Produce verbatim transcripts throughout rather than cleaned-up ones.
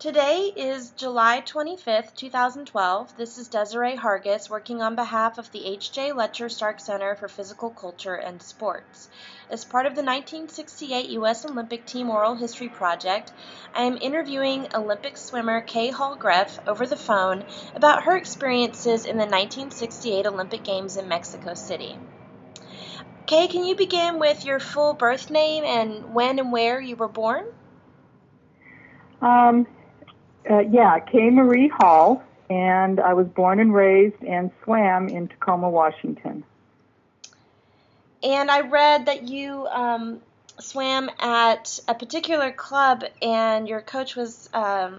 Today is July twenty-fifth, two thousand twelve. This is Desiree Hargis working on behalf of the H J. Letcher Stark Center for Physical Culture and Sports. As part of the nineteen sixty-eight U S Olympic Team Oral History Project, I am interviewing Olympic swimmer Kay Hall-Greff over the phone about her experiences in the nineteen sixty-eight Olympic Games in Mexico City. Kay, can you begin with your full birth name and when and where you were born? Um, uh, yeah, Kay Marie Hall, and I was born and raised and swam in Tacoma, Washington. And I read that you um, swam at a particular club, and your coach was um,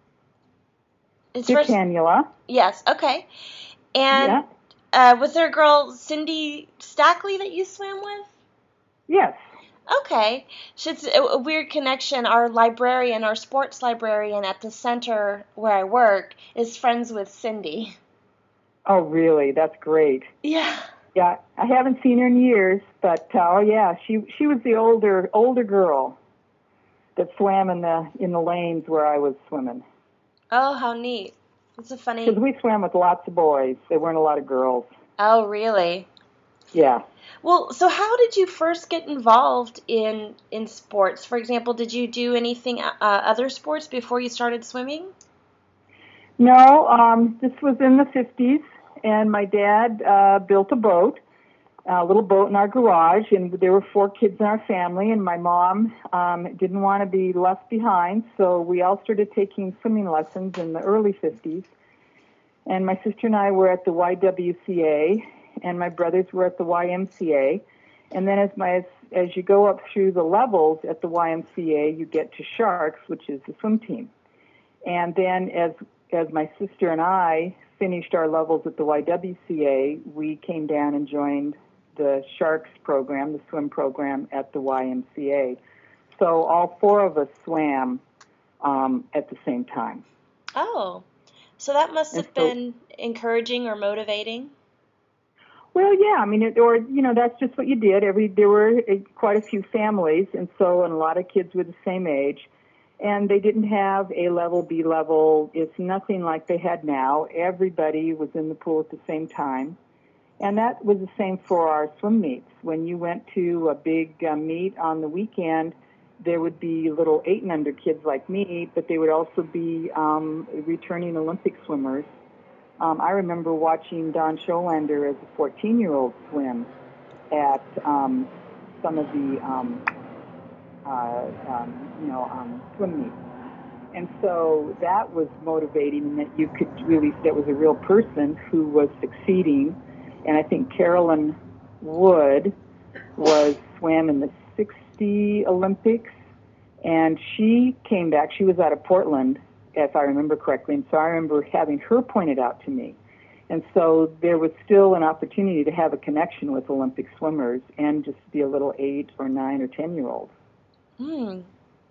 Dick first... Canula. Yes, okay. And yeah. uh, was there a girl, Cindy Stackley, that you swam with? Yes. Okay. So it's a, a weird connection. Our librarian, our sports librarian at the center where I work, is friends with Cindy. Oh, really? That's great. Yeah. Yeah, I haven't seen her in years, but uh, oh yeah, she she was the older older girl that swam in the in the lanes where I was swimming. Oh, how neat! It's a funny. Because we swam with lots of boys. There weren't a lot of girls. Oh, really? Yeah. Well, so how did you first get involved in in sports? For example, did you do anything uh, other sports before you started swimming? No, um, this was in the fifties, and my dad uh, built a boat, a little boat in our garage, and there were four kids in our family, and my mom um, didn't want to be left behind, so we all started taking swimming lessons in the early fifties, and my sister and I were at the Y W C A, and my brothers were at the Y M C A, and then as my as, as you go up through the levels at the Y M C A, you get to Sharks, which is the swim team, and then as as my sister and I finished our levels at the Y W C A, we came down and joined the Sharks program, the swim program at the Y M C A. So all four of us swam um, at the same time. Oh, so that must have so, been encouraging or motivating. Well, yeah, I mean, it, or you know, that's just what you did. Every there were uh, quite a few families, and so and a lot of kids were the same age. And they didn't have A level, B level. It's nothing like they had now. Everybody was in the pool at the same time. And that was the same for our swim meets. When you went to a big uh, meet on the weekend, there would be little eight and under kids like me, but they would also be um, returning Olympic swimmers. Um, I remember watching Don Scholander as a fourteen-year-old swim at um, some of the um, Uh, um, you know, um, swim meets. And so that was motivating in that you could really, that was a real person who was succeeding. And I think Carolyn Wood was swam in the sixty Olympics, and she came back. She was out of Portland, if I remember correctly. And so I remember having her pointed out to me. And so there was still an opportunity to have a connection with Olympic swimmers and just be a little eight or nine or ten-year-old. Hmm.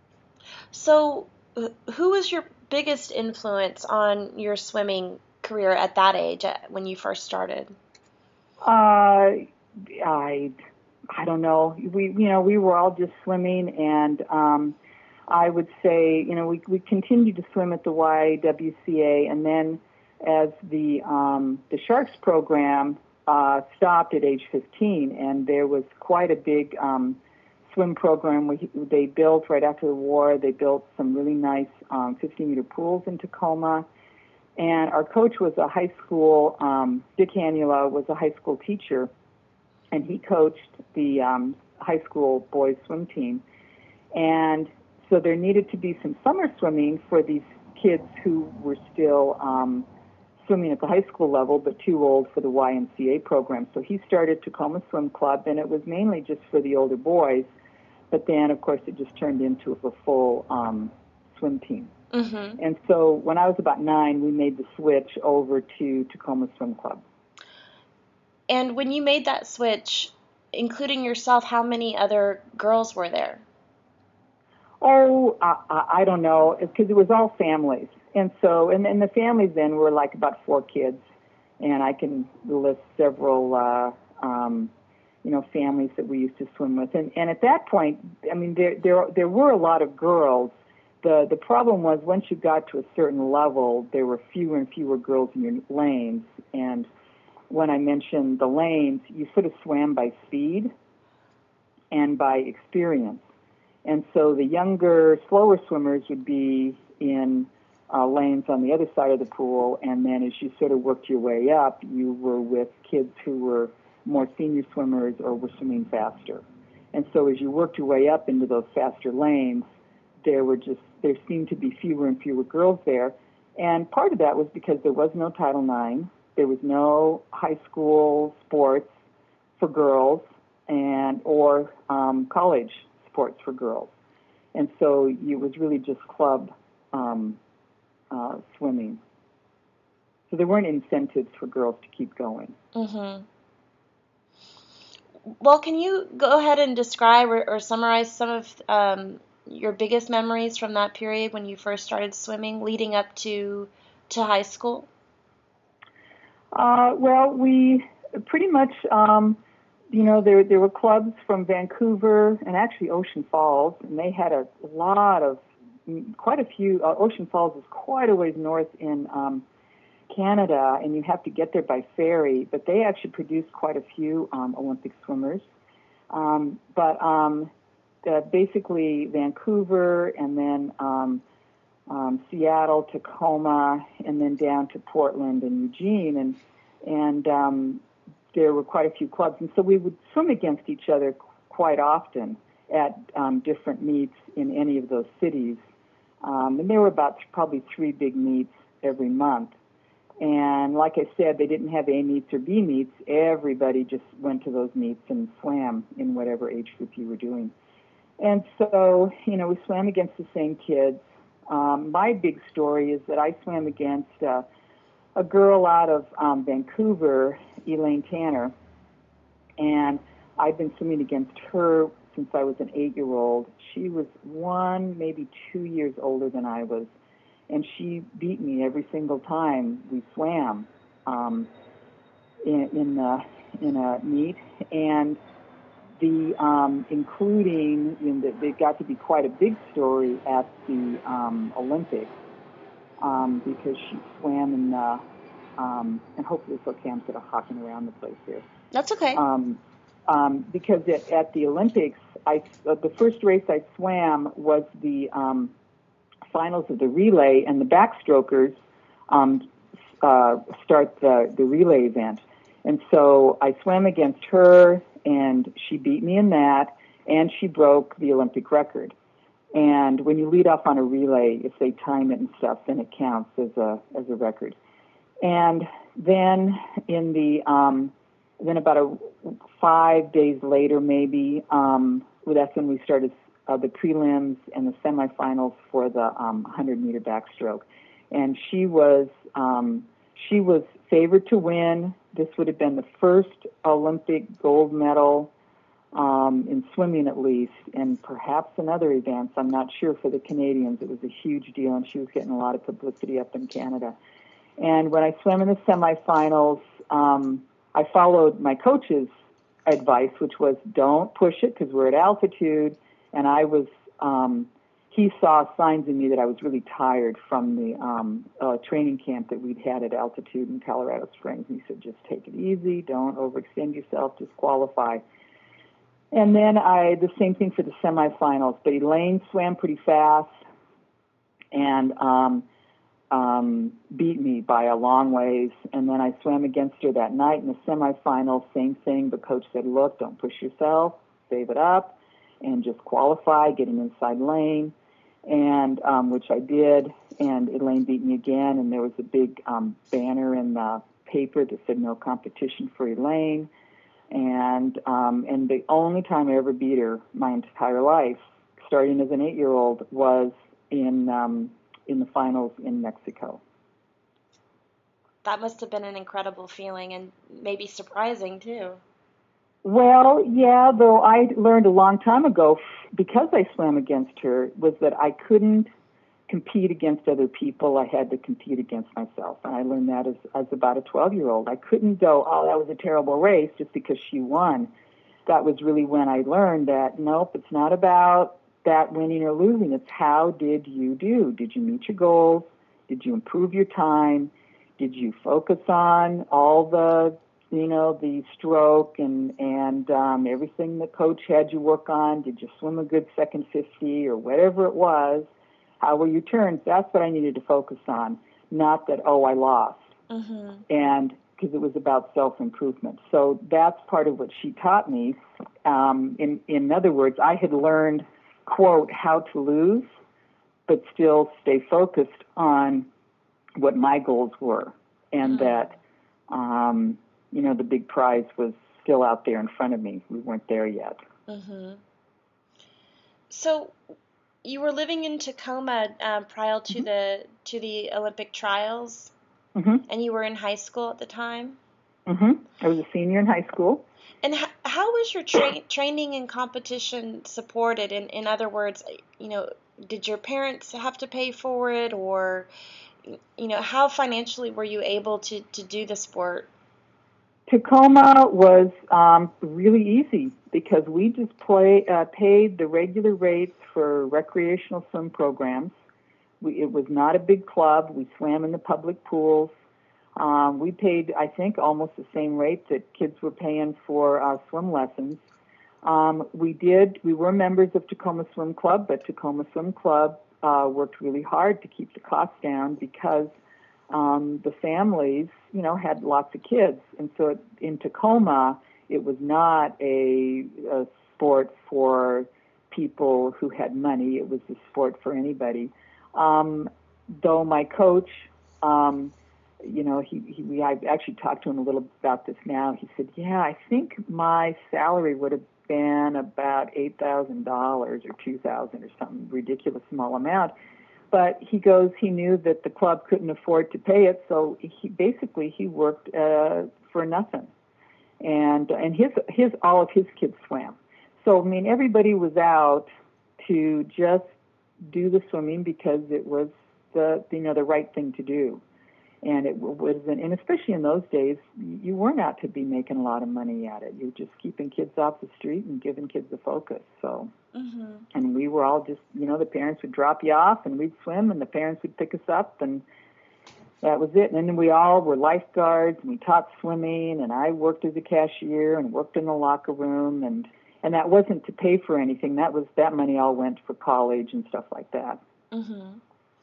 So, who was your biggest influence on your swimming career at that age, when you first started? Uh, I, I don't know. We, you know, we were all just swimming, and um, I would say, you know, we we continued to swim at the Y W C A, and then as the um, the Sharks program uh, stopped at age fifteen, and there was quite a big um, swim program we, they built right after the war. They built some really nice um, fifty-meter pools in Tacoma. And our coach was a high school, um, Dick Canula was a high school teacher, and he coached the um, high school boys swim team. And so there needed to be some summer swimming for these kids who were still um, swimming at the high school level, but too old for the Y M C A program. So he started Tacoma Swim Club, and it was mainly just for the older boys. But then, of course, it just turned into a full um, swim team. Mm-hmm. And so when I was about nine, we made the switch over to Tacoma Swim Club. And when you made that switch, including yourself, how many other girls were there? Oh, I, I don't know, because it was all families. And so, and, and the families then were like about four kids. And I can list several, uh, um, you know, families that we used to swim with. And, and at that point, I mean, there, there, there were a lot of girls, the the problem was once you got to a certain level, there were fewer and fewer girls in your lanes. And when I mentioned the lanes, you sort of swam by speed and by experience. And so the younger, slower swimmers would be in uh, lanes on the other side of the pool, and then as you sort of worked your way up, you were with kids who were more senior swimmers or were swimming faster. And so as you worked your way up into those faster lanes, there were just there seemed to be fewer and fewer girls there. And part of that was because there was no Title nine, there was no high school sports for girls, and or um, college sports for girls. And so it was really just club um, uh, swimming. So there weren't incentives for girls to keep going. Mm-hmm. Well, can you go ahead and describe or, or summarize some of um, your biggest memories from that period when you first started swimming, leading up to to high school? Uh, well, we pretty much, um, you know, there there were clubs from Vancouver and actually Ocean Falls, and they had a lot of, quite a few. Uh, Ocean Falls is quite a ways north in um, Canada, and you have to get there by ferry, but they actually produced quite a few um, Olympic swimmers. Um, but um, the, basically Vancouver, and then um, um, Seattle, Tacoma, and then down to Portland and Eugene, and and um, there were quite a few clubs, and so we would swim against each other quite often at um, different meets in any of those cities. Um, and there were about probably three big meets every month. And like I said, they didn't have A meets or B meets. Everybody just went to those meets and swam in whatever age group you were doing. And so, you know, we swam against the same kids. Um, my big story is that I swam against uh, a girl out of um, Vancouver, Elaine Tanner, and I've been swimming against her since I was an eight-year-old. She was one, maybe two years older than I was, and she beat me every single time we swam um, in in, uh, in a meet, and the um, including in the, it got to be quite a big story at the um, Olympics um, because she swam in the um, and hopefully it's okay. I'm sort of hawking around the place here. That's okay. Um, um, because at, at the Olympics, I uh, the first race I swam was the um, finals of the relay, and the backstrokers um, uh, start the, the relay event. And so I swam against her, and she beat me in that, and she broke the Olympic record. And when you lead off on a relay, if they time it and stuff, then it counts as a as a record. And then in the um, then about a five days later, maybe um, well, that's when we started uh, the prelims and the semifinals for the um, one hundred meter backstroke. And she was um, she was favored to win. This would have been the first Olympic gold medal um, in swimming, at least, and perhaps in other events. I'm not sure. For the Canadians, it was a huge deal, and she was getting a lot of publicity up in Canada. And when I swam in the semifinals, um, I followed my coach's advice, which was don't push it because we're at altitude. And I was, um, he saw signs in me that I was really tired from the um, uh, training camp that we'd had at altitude in Colorado Springs. And he said, just take it easy, don't overextend yourself, just qualify. And then I, the same thing for the semifinals. But Elaine swam pretty fast and um, um, beat me by a long ways. And then I swam against her that night in the semifinals, same thing. But coach said, look, don't push yourself, save it up, and just qualify, get an inside lane, and um, which I did. And Elaine beat me again, and there was a big um, banner in the paper that said no competition for Elaine. And um, and the only time I ever beat her my entire life, starting as an eight-year-old, was in um, in the finals in Mexico. That must have been an incredible feeling and maybe surprising too. Well, yeah, though I learned a long time ago, because I swam against her, was that I couldn't compete against other people. I had to compete against myself. And I learned that as, as about a twelve-year-old. I couldn't go, oh, that was a terrible race just because she won. That was really when I learned that, nope, it's not about that winning or losing. It's how did you do? Did you meet your goals? Did you improve your time? Did you focus on all the, you know, the stroke and, and um, everything the coach had you work on? Did you swim a good second fifty or whatever it was? How were your turns? That's what I needed to focus on, not that, oh, I lost. Mm-hmm. And because it was about self-improvement. So that's part of what she taught me. Um, in, in other words, I had learned, quote, how to lose, but still stay focused on what my goals were, and mm-hmm. that, um, you know, the big prize was still out there in front of me. We weren't there yet. Mm-hmm. So you were living in Tacoma um, prior to mm-hmm. the to the Olympic trials, mm-hmm. and you were in high school at the time? Mm-hmm. I was a senior in high school. And how, how was your tra- training and competition supported? In, in other words, you know, did your parents have to pay for it, or, you know, how financially were you able to, to do the sport? Tacoma was um, really easy because we just play, uh, paid the regular rates for recreational swim programs. We, it was not a big club. We swam in the public pools. Um, we paid, I think, almost the same rate that kids were paying for our swim lessons. Um, we did, we were members of Tacoma Swim Club, but Tacoma Swim Club uh, worked really hard to keep the costs down because um, the families, you know, had lots of kids. And so in Tacoma, it was not a, a sport for people who had money. It was a sport for anybody. Um, though my coach, um, you know, he, he we, I actually talked to him a little about this now. He said, yeah, I think my salary would have been about eight thousand dollars or two thousand dollars or some ridiculous small amount. But he goes, he knew that the club couldn't afford to pay it, so he basically he worked uh, for nothing. And and his his all of his kids swam. So I mean, everybody was out to just do the swimming because it was the you know the right thing to do. And it was, and especially in those days, you weren't out to be making a lot of money at it. You were just keeping kids off the street and giving kids a focus. So, mm-hmm. and we were all just, you know, the parents would drop you off, and we'd swim, and the parents would pick us up, and that was it. And then we all were lifeguards, and we taught swimming, and I worked as a cashier and worked in the locker room, and and that wasn't to pay for anything. That was that money all went for college and stuff like that. Mm-hmm.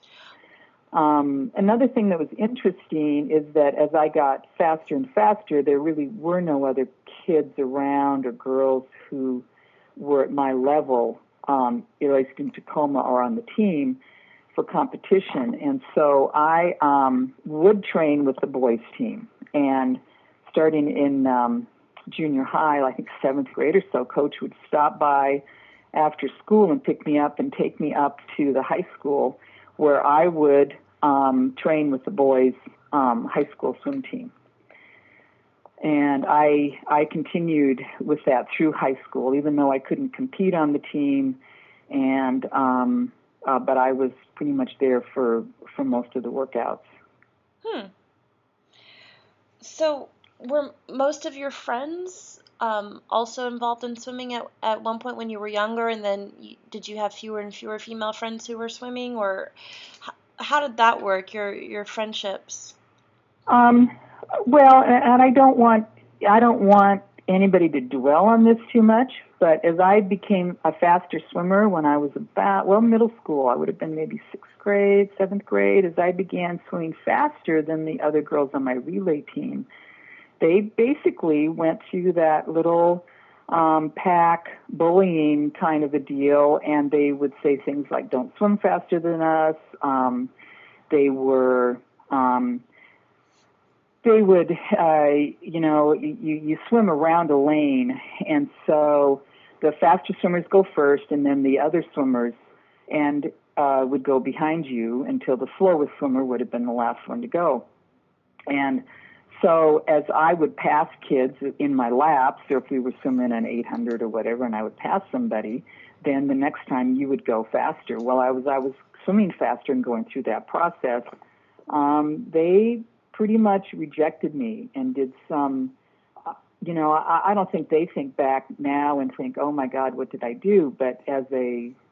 Um, another thing that was interesting is that as I got faster and faster, there really were no other kids around or girls who were at my level, um, at least in Tacoma or on the team for competition. And so I um, would train with the boys team. And starting in um, junior high, I think seventh grade or so, Coach would stop by after school and pick me up and take me up to the high school where I would um, train with the boys' um, high school swim team. And I I continued with that through high school, even though I couldn't compete on the team, and um, uh, but I was pretty much there for, for most of the workouts. Hmm. So were most of your friends um, also involved in swimming at, at one point when you were younger, and then you, did you have fewer and fewer female friends who were swimming, or how, how did that work, your your friendships? Um, well, and I don't want I don't want anybody to dwell on this too much, but as I became a faster swimmer when I was about, well, middle school, I would have been maybe sixth grade, seventh grade, as I began swimming faster than the other girls on my relay team, they basically went through that little um, pack bullying kind of a deal, and they would say things like, don't swim faster than us. Um, they were... Um, They would, uh, you know, you, you swim around a lane, and so the faster swimmers go first, and then the other swimmers and uh, would go behind you until the slowest swimmer would have been the last one to go. And so as I would pass kids in my laps, or if we were swimming an eight hundred or whatever, and I would pass somebody, then the next time you would go faster. Well, I was I was swimming faster and going through that process. Um, they pretty much rejected me and did some, uh, you know, I, I don't think they think back now and think, oh my God, what did I do? But as a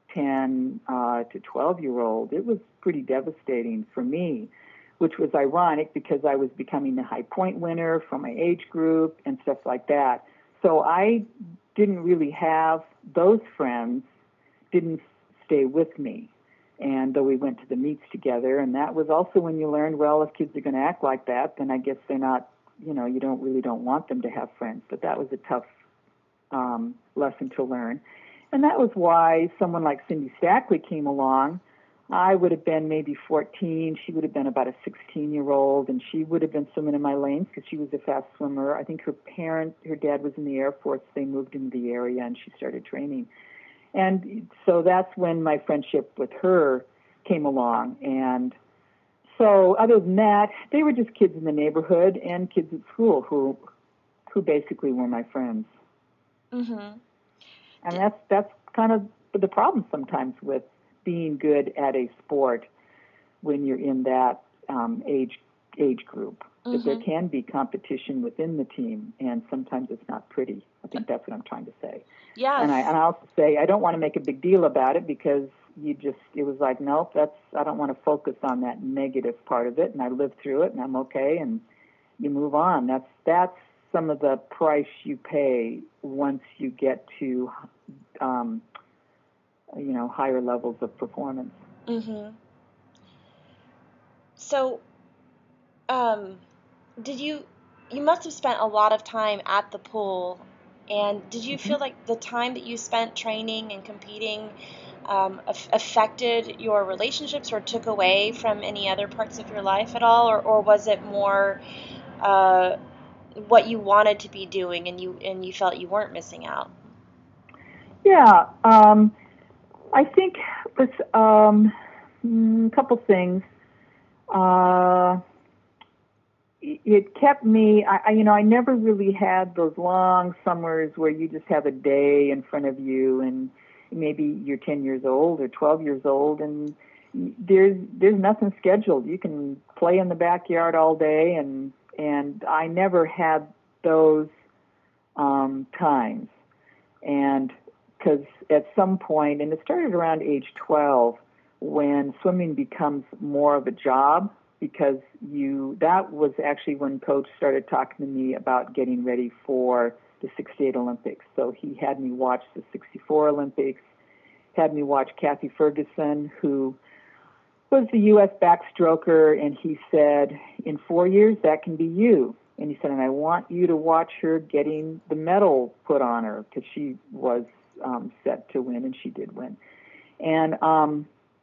ten uh, to twelve-year-old, it was pretty devastating for me, which was ironic because I was becoming the high point winner for my age group and stuff like that. So I didn't really have those friends, didn't stay with me. And though we went to the meets together, and that was also when you learned, well, if kids are going to act like that, then I guess they're not, you know, you don't really don't want them to have friends. But that was a tough um, lesson to learn. And that was why someone like Cindy Stackley came along. I would have been maybe fourteen. She would have been about a sixteen-year-old, and she would have been swimming in my lanes because she was a fast swimmer. I think her parent, her dad was in the Air Force. They moved into the area, and she started training. And so that's when my friendship with her came along. And so other than that, they were just kids in the neighborhood and kids at school who who basically were my friends. Mm-hmm. And that's that's kind of the problem sometimes with being good at a sport when you're in that um, age age group. Mm-hmm. That there can be competition within the team, and sometimes it's not pretty. I think that's what I'm trying to say. Yes. And I and I also say I don't want to make a big deal about it because you just it was like, nope, that's I don't want to focus on that negative part of it, and I lived through it, and I'm okay, and you move on. That's that's some of the price you pay once you get to, um, you know, higher levels of performance. Mm-hmm. So, um, did you, you must have spent a lot of time at the pool, and did you mm-hmm. feel like the time that you spent training and competing um, af- affected your relationships or took away from any other parts of your life at all, or, or was it more uh, what you wanted to be doing and you and you felt you weren't missing out? Yeah, um, I think it's um, a couple things. Uh, it kept me, I, you know, I never really had those long summers where you just have a day in front of you and maybe you're ten years old or twelve years old and there's there's nothing scheduled. You can play in the backyard all day, and and I never had those um, times. And because at some point, and it started around age twelve, when swimming becomes more of a job, because you that was actually when Coach started talking to me about getting ready for the sixty-eight Olympics. So he had me watch the sixty-four Olympics, had me watch Kathy Ferguson, who was the U S backstroker, and he said, in four years, that can be you. And he said, and I want you to watch her getting the medal put on her, because she was um, set to win, and she did win. And um,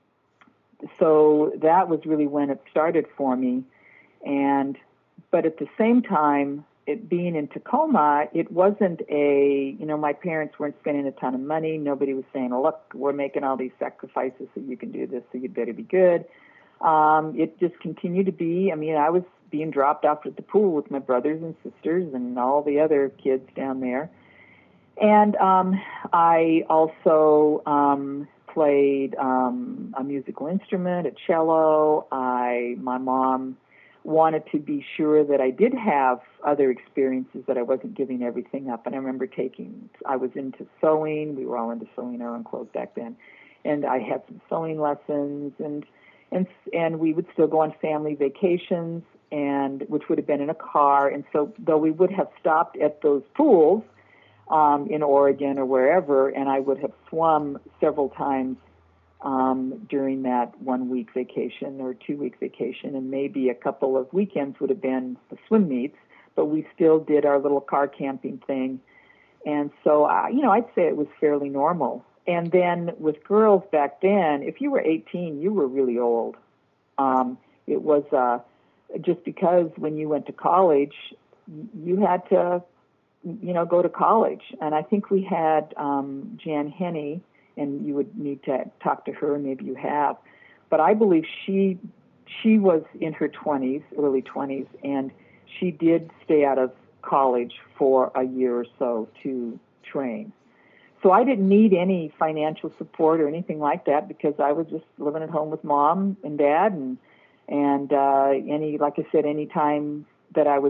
so that was really when it started for me. And but at the same time, it being in Tacoma, it wasn't a, you know, my parents weren't spending a ton of money. Nobody was saying, oh, look, we're making all these sacrifices so you can do this, so you better be good. Um, it just continued to be, I mean, I was being dropped off at the pool with my brothers and sisters and all the other kids down there. And um, I also um, played um, a musical instrument, a cello. I, my mom wanted to be sure that I did have other experiences, that I wasn't giving everything up. And I remember taking, I was into sewing. We were all into sewing our own clothes back then. And I had some sewing lessons, and and and we would still go on family vacations, and which would have been in a car. And so though we would have stopped at those pools um, in Oregon or wherever, and I would have swum several times Um, during that one-week vacation or two-week vacation, and maybe a couple of weekends would have been the swim meets, but we still did our little car camping thing. And so, uh, you know, I'd say it was fairly normal. And then with girls back then, if you were eighteen, you were really old. Um, it was uh, just because when you went to college, you had to, you know, go to college. And I think we had um, Jan Henney, and you would need to talk to her, maybe you have. But I believe she she was in her twenties, early twenties, and she did stay out of college for a year or so to train. So I didn't need any financial support or anything like that, because I was just living at home with mom and dad, and and uh, any, like I said, any time that I was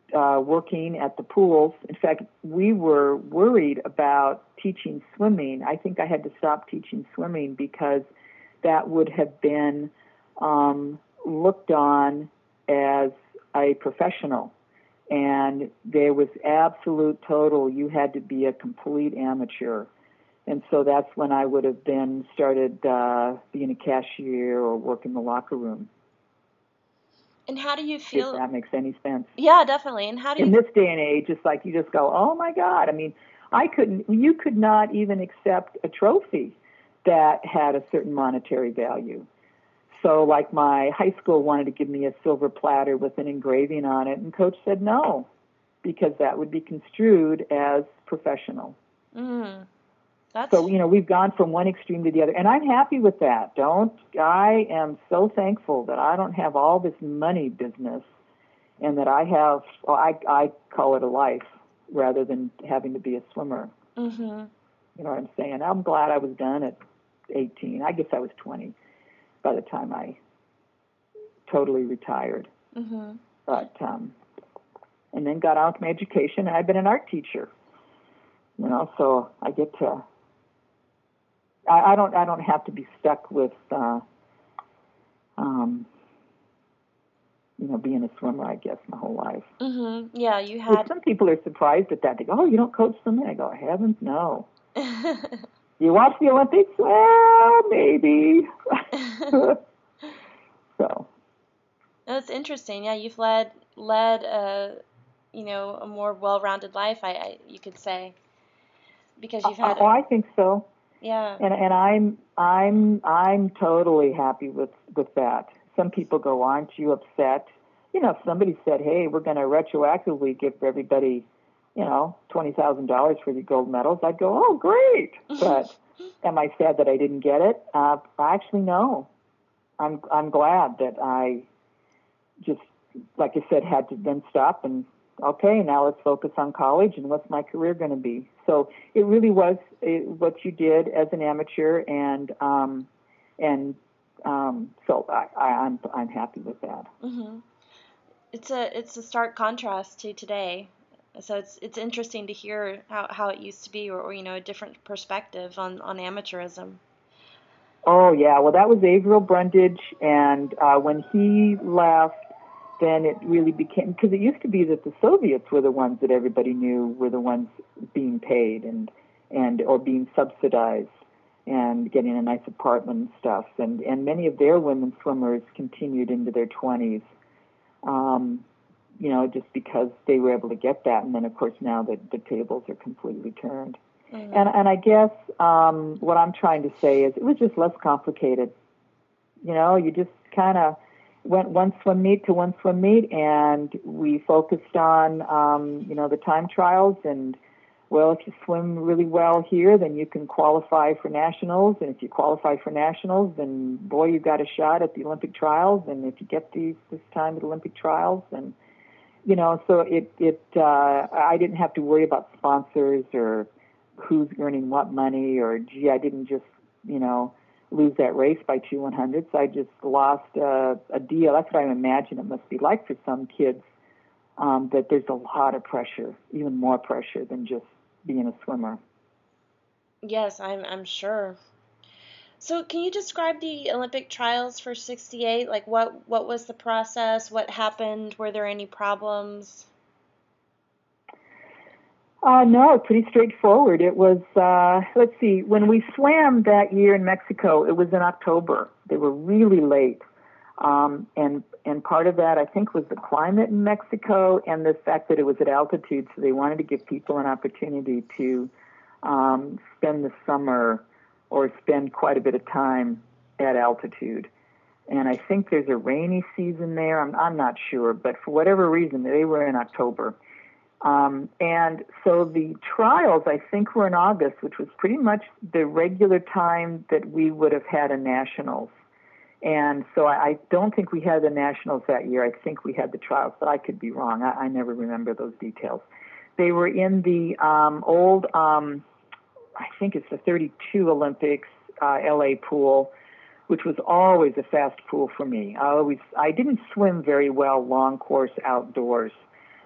uh, working at the pools. In fact, we were worried about teaching swimming. I think I had to stop teaching swimming because that would have been um, looked on as a professional. And there was absolute total, you had to be a complete amateur. And so that's when I would have been started uh, being a cashier or work in the locker room. And how do you feel? If that makes any sense. Yeah, definitely. And how do you? In this day and age, it's like you just go, oh my God. I mean, I couldn't, you could not even accept a trophy that had a certain monetary value. So like my high school wanted to give me a silver platter with an engraving on it, and coach said no, because that would be construed as professional. Mm, that's... So, you know, we've gone from one extreme to the other, and I'm happy with that. Don't, I am so thankful that I don't have all this money business, and that I have, well, I, I call it a life rather than having to be a swimmer. Mm-hmm. You know what I'm saying? I'm glad I was done at eighteen. I guess I was twenty by the time I totally retired. Mm-hmm. But, um, and then got out with my education, and I've been an art teacher. You know, so I get to, I, I don't, I don't have to be stuck with, uh, um, you know, being a swimmer, I guess, my whole life. Mm-hmm. Yeah, you had... But some people are surprised at that. They go, oh, you don't coach swimming? I go, heavens, no. You watch the Olympics? Well, maybe. So. That's interesting. Yeah, you've led, led a, you know, a more well-rounded life, I, I you could say, because you've had... Oh, I think so. Yeah. And and I'm I'm I'm totally happy with, with that. Some people go, aren't you upset? You know, if somebody said, hey, we're going to retroactively give everybody, you know, twenty thousand dollars for the gold medals, I'd go, oh, great. But am I sad that I didn't get it? Uh, actually, no. I'm I'm glad that I just, like I said, had to then stop and, okay, now let's focus on college and what's my career going to be. So it really was it, what you did as an amateur, and um, and um, so I, I, I'm I'm happy with that. Mm-hmm. It's a it's a stark contrast to today. So it's it's interesting to hear how, how it used to be, or, or you know, a different perspective on, on amateurism. Oh yeah, well that was Averill Brundage, and uh, when he left, then it really became, because it used to be that the Soviets were the ones that everybody knew were the ones being paid and and or being subsidized and getting a nice apartment and stuff, and and many of their women swimmers continued into their twenties. Um, you know, just because they were able to get that. And then, of course, now the, the tables are completely turned. Mm-hmm. And and I guess um, what I'm trying to say is it was just less complicated. You know, you just kind of went one swim meet to one swim meet, and we focused on, um, you know, the time trials. And, well, if you swim really well here, then you can qualify for nationals. And if you qualify for nationals, then, boy, you've got a shot at the Olympic trials. And if you get these this time at the Olympic trials, and you know, so it, it, uh, I didn't have to worry about sponsors or who's earning what money, or, gee, I didn't just, you know, lose that race by two one hundredths. I just lost uh, a deal. That's what I imagine it must be like for some kids, um, that there's a lot of pressure, even more pressure than just being a swimmer. Yes, I'm, I'm sure. So can you describe the Olympic trials for sixty-eight? Like what, what was the process? What happened? Were there any problems? Uh, no, pretty straightforward. It was, uh, let's see, when we swam that year in Mexico, it was in October. They were really late. Um, and, and part of that, I think, was the climate in Mexico and the fact that it was at altitude. So they wanted to give people an opportunity to um, spend the summer or spend quite a bit of time at altitude. And I think there's a rainy season there. I'm, I'm not sure, but for whatever reason, they were in October. Um, and so the trials, I think, were in August, which was pretty much the regular time that we would have had a nationals. And so I, I don't think we had the nationals that year. I think we had the trials, but I could be wrong. I, I never remember those details. They were in the um, old, um, I think it's the thirty-two Olympics uh, L A pool, which was always a fast pool for me. I always, I didn't swim very well long course outdoors.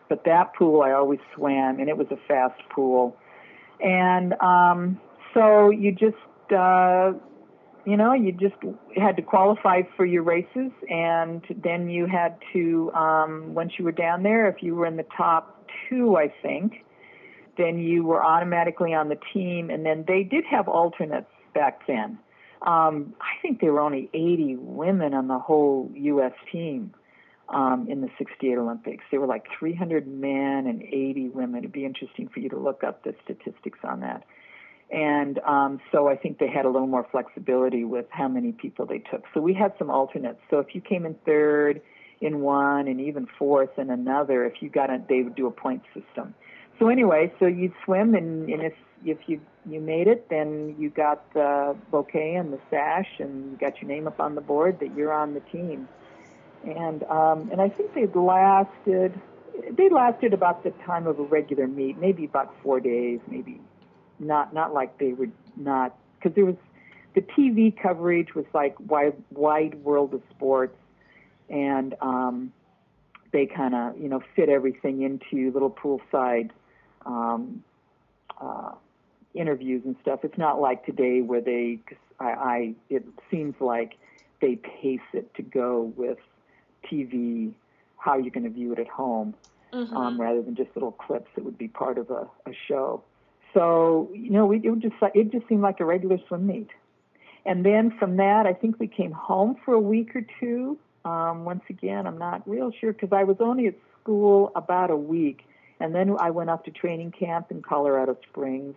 but that pool I always swam, and it was a fast pool. And um, so you just, uh, you know, you just had to qualify for your races, and then you had to, um, once you were down there, if you were in the top two, I think, then you were automatically on the team, and then they did have alternates back then. Um, I think there were only eighty women on the whole U S team um, in the sixty-eight Olympics. There were like three hundred men and eighty women. It'd be interesting for you to look up the statistics on that. And um, so I think they had a little more flexibility with how many people they took. So we had some alternates. So if you came in third in one and even fourth in another, if you got it, they would do a point system. So anyway, so you'd swim, and, and if if you you made it, then you got the bouquet and the sash, and you got your name up on the board that you're on the team. And um, and I think they lasted they lasted about the time of a regular meet, maybe about four days, maybe not not like they were not, because there was the T V coverage was like wide wide world of sports, and um, they kind of you know fit everything into little poolside um, uh, interviews and stuff. It's not like today where they, cause I, I, it seems like they pace it to go with T V, how you're going to view it at home, mm-hmm. um, rather than just little clips that would be part of a, a show. So, you know, we, it would just, it just seemed like a regular swim meet. And then from that, I think we came home for a week or two. Um, once again, I'm not real sure because I was only at school about a week. And then I went off to training camp in Colorado Springs.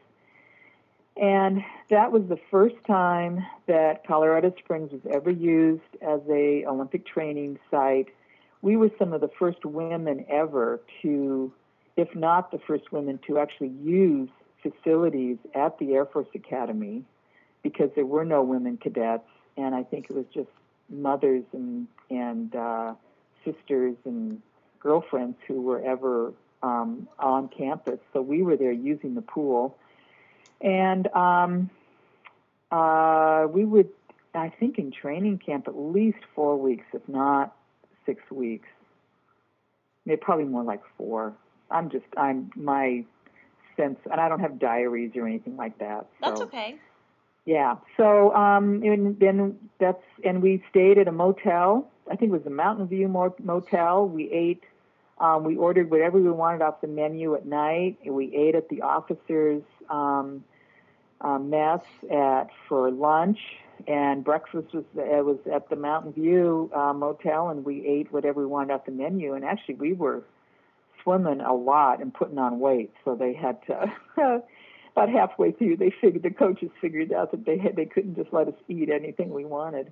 And that was the first time that Colorado Springs was ever used as a Olympic training site. We were some of the first women ever to, if not the first women to actually use facilities at the Air Force Academy, because there were no women cadets. And I think it was just mothers and, and uh, sisters and girlfriends who were ever um, on campus. So we were there using the pool. And um, uh, we would, I think in training camp, at least four weeks, if not six weeks. Maybe probably more like four. I'm just, I'm, my sense, and I don't have diaries or anything like that. So. That's okay. Yeah. So um, and then that's, and we stayed at a motel. I think it was the Mountain View Motel. We ate, um, we ordered whatever we wanted off the menu at night. And we ate at the officers' um, uh, mess at for lunch, and breakfast was it was at the Mountain View uh, Motel, and we ate whatever we wanted off the menu. And actually, we were swimming a lot and putting on weight, so they had to. About halfway through, they figured the coaches figured out that they had they couldn't just let us eat anything we wanted.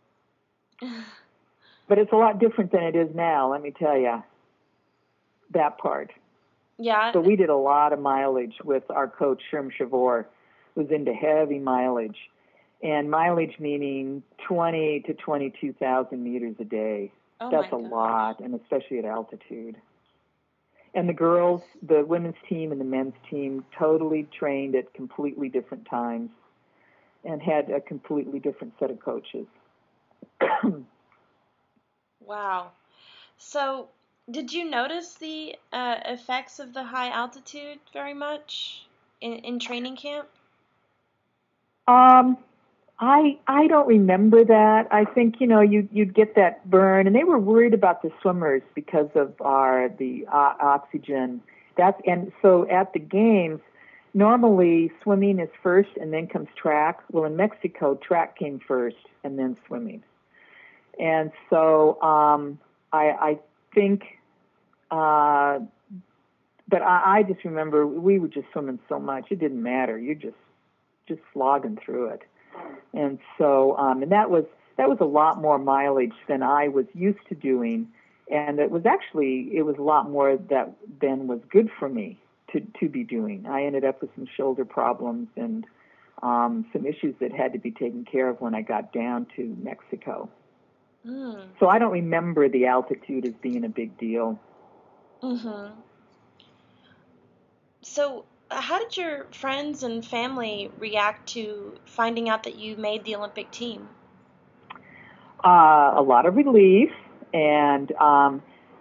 But it's a lot different than it is now. Let me tell you that part. Yeah. So we did a lot of mileage with our coach Sherm Shavor, who's into heavy mileage, and mileage meaning twenty to twenty-two thousand meters a day. Oh That's my a gosh. lot, and especially at altitude. And the girls, the women's team and the men's team totally trained at completely different times and had a completely different set of coaches. Wow. So did you notice the uh, effects of the high altitude very much in, in training camp? Um, I I don't remember that. I think, you know, you, you'd get that burn, and they were worried about the swimmers because of our the uh, oxygen. That's, and so at the games, normally swimming is first and then comes track. Well, in Mexico, track came first and then swimming. And so um, I, I think, uh, but I, I just remember we were just swimming so much. It didn't matter. You're just, just slogging through it. And so, um, and that was that was a lot more mileage than I was used to doing, and it was actually it was a lot more that than was good for me to to be doing. I ended up with some shoulder problems and um, some issues that had to be taken care of when I got down to Mexico. Mm. So I don't remember the altitude as being a big deal. Mm-hmm. So how did your friends and family react to finding out that you made the Olympic team? Uh, a lot of relief, and um,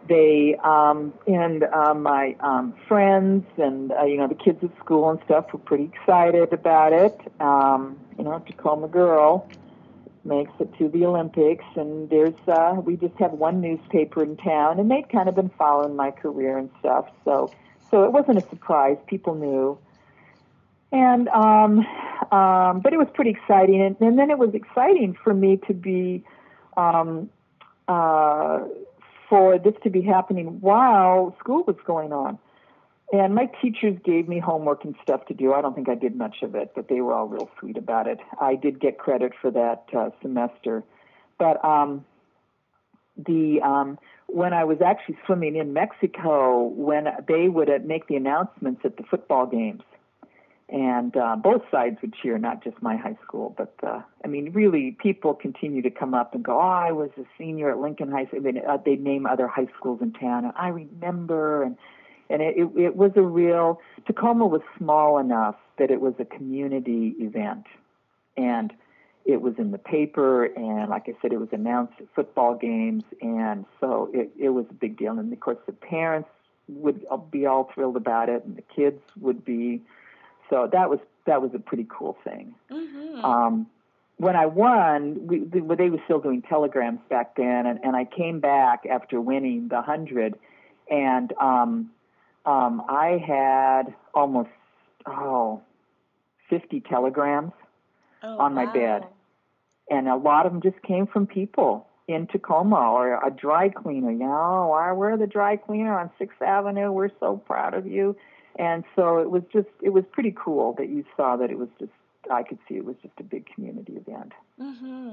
they um, and uh, my um, friends and uh, you know the kids at school and stuff were pretty excited about it. Um, you know, Tacoma girl makes it to the Olympics, and there's uh, we just have one newspaper in town, and they'd kind of been following my career and stuff, so so it wasn't a surprise. People knew, and um, um, but it was pretty exciting, and, and then it was exciting for me to be. Um, uh, for this to be happening while school was going on. And my teachers gave me homework and stuff to do. I don't think I did much of it, but they were all real sweet about it. I did get credit for that uh, semester. But um, the um, when I was actually swimming in Mexico, when they would uh, make the announcements at the football games, and uh, both sides would cheer, not just my high school. But, uh, I mean, really, people continue to come up and go, oh, I was a senior at Lincoln High School. I mean, uh, they'd name other high schools in town, and I remember. And, and it, it, it was a real, Tacoma was small enough that it was a community event. And it was in the paper, and like I said, it was announced at football games. And so it, it was a big deal. And, of course, the parents would be all thrilled about it, and the kids would be. So that was that was a pretty cool thing. Mm-hmm. Um, when I won, we, they were still doing telegrams back then, and, and I came back after winning the hundred, and um, um, I had almost oh fifty telegrams oh, on my wow. bed, and a lot of them just came from people in Tacoma or a dry cleaner. You know, we're the dry cleaner on Sixth Avenue. We're so proud of you. And so it was just, it was pretty cool that you saw that it was just, I could see it was just a big community event. Mm-hmm.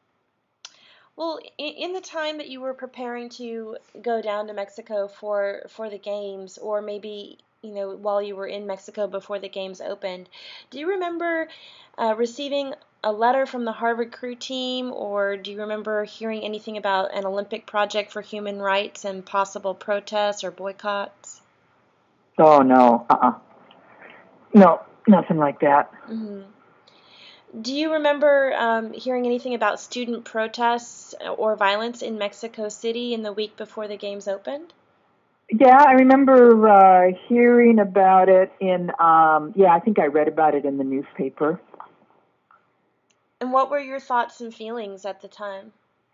Well, in, in the time that you were preparing to go down to Mexico for, for the games, or maybe, you know, while you were in Mexico before the games opened, do you remember uh, receiving a letter from the Harvard crew team, or do you remember hearing anything about an Olympic project for human rights and possible protests or boycotts? Oh, no. Uh-uh. No, nothing like that. Mm-hmm. Do you remember um, hearing anything about student protests or violence in Mexico City in the week before the games opened? Yeah, I remember uh, hearing about it in, um, yeah, I think I read about it in the newspaper. And what were your thoughts and feelings at the time?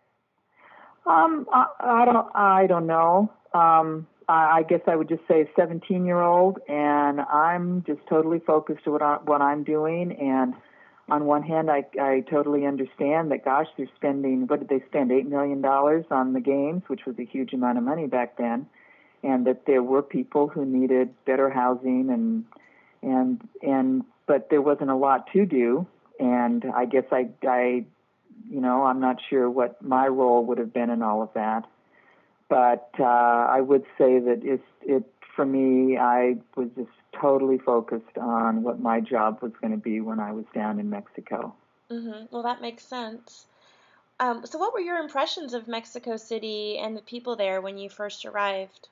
Um, I, I don't, I don't know. Um, I, I guess I would just say seventeen-year-old, and I'm just totally focused on what, I, what I'm doing. And on one hand, I, I totally understand that, gosh, they're spending, what did they spend, eight million dollars on the games, which was a huge amount of money back then, and that there were people who needed better housing, and and and but there wasn't a lot to do. And I guess I, I you know, I'm not sure what my role would have been in all of that. But uh, I would say that it, it, for me, I was just totally focused on what my job was going to be when I was down in Mexico. Mm-hmm. Well, that makes sense. Um, so what were your impressions of Mexico City and the people there when you first arrived?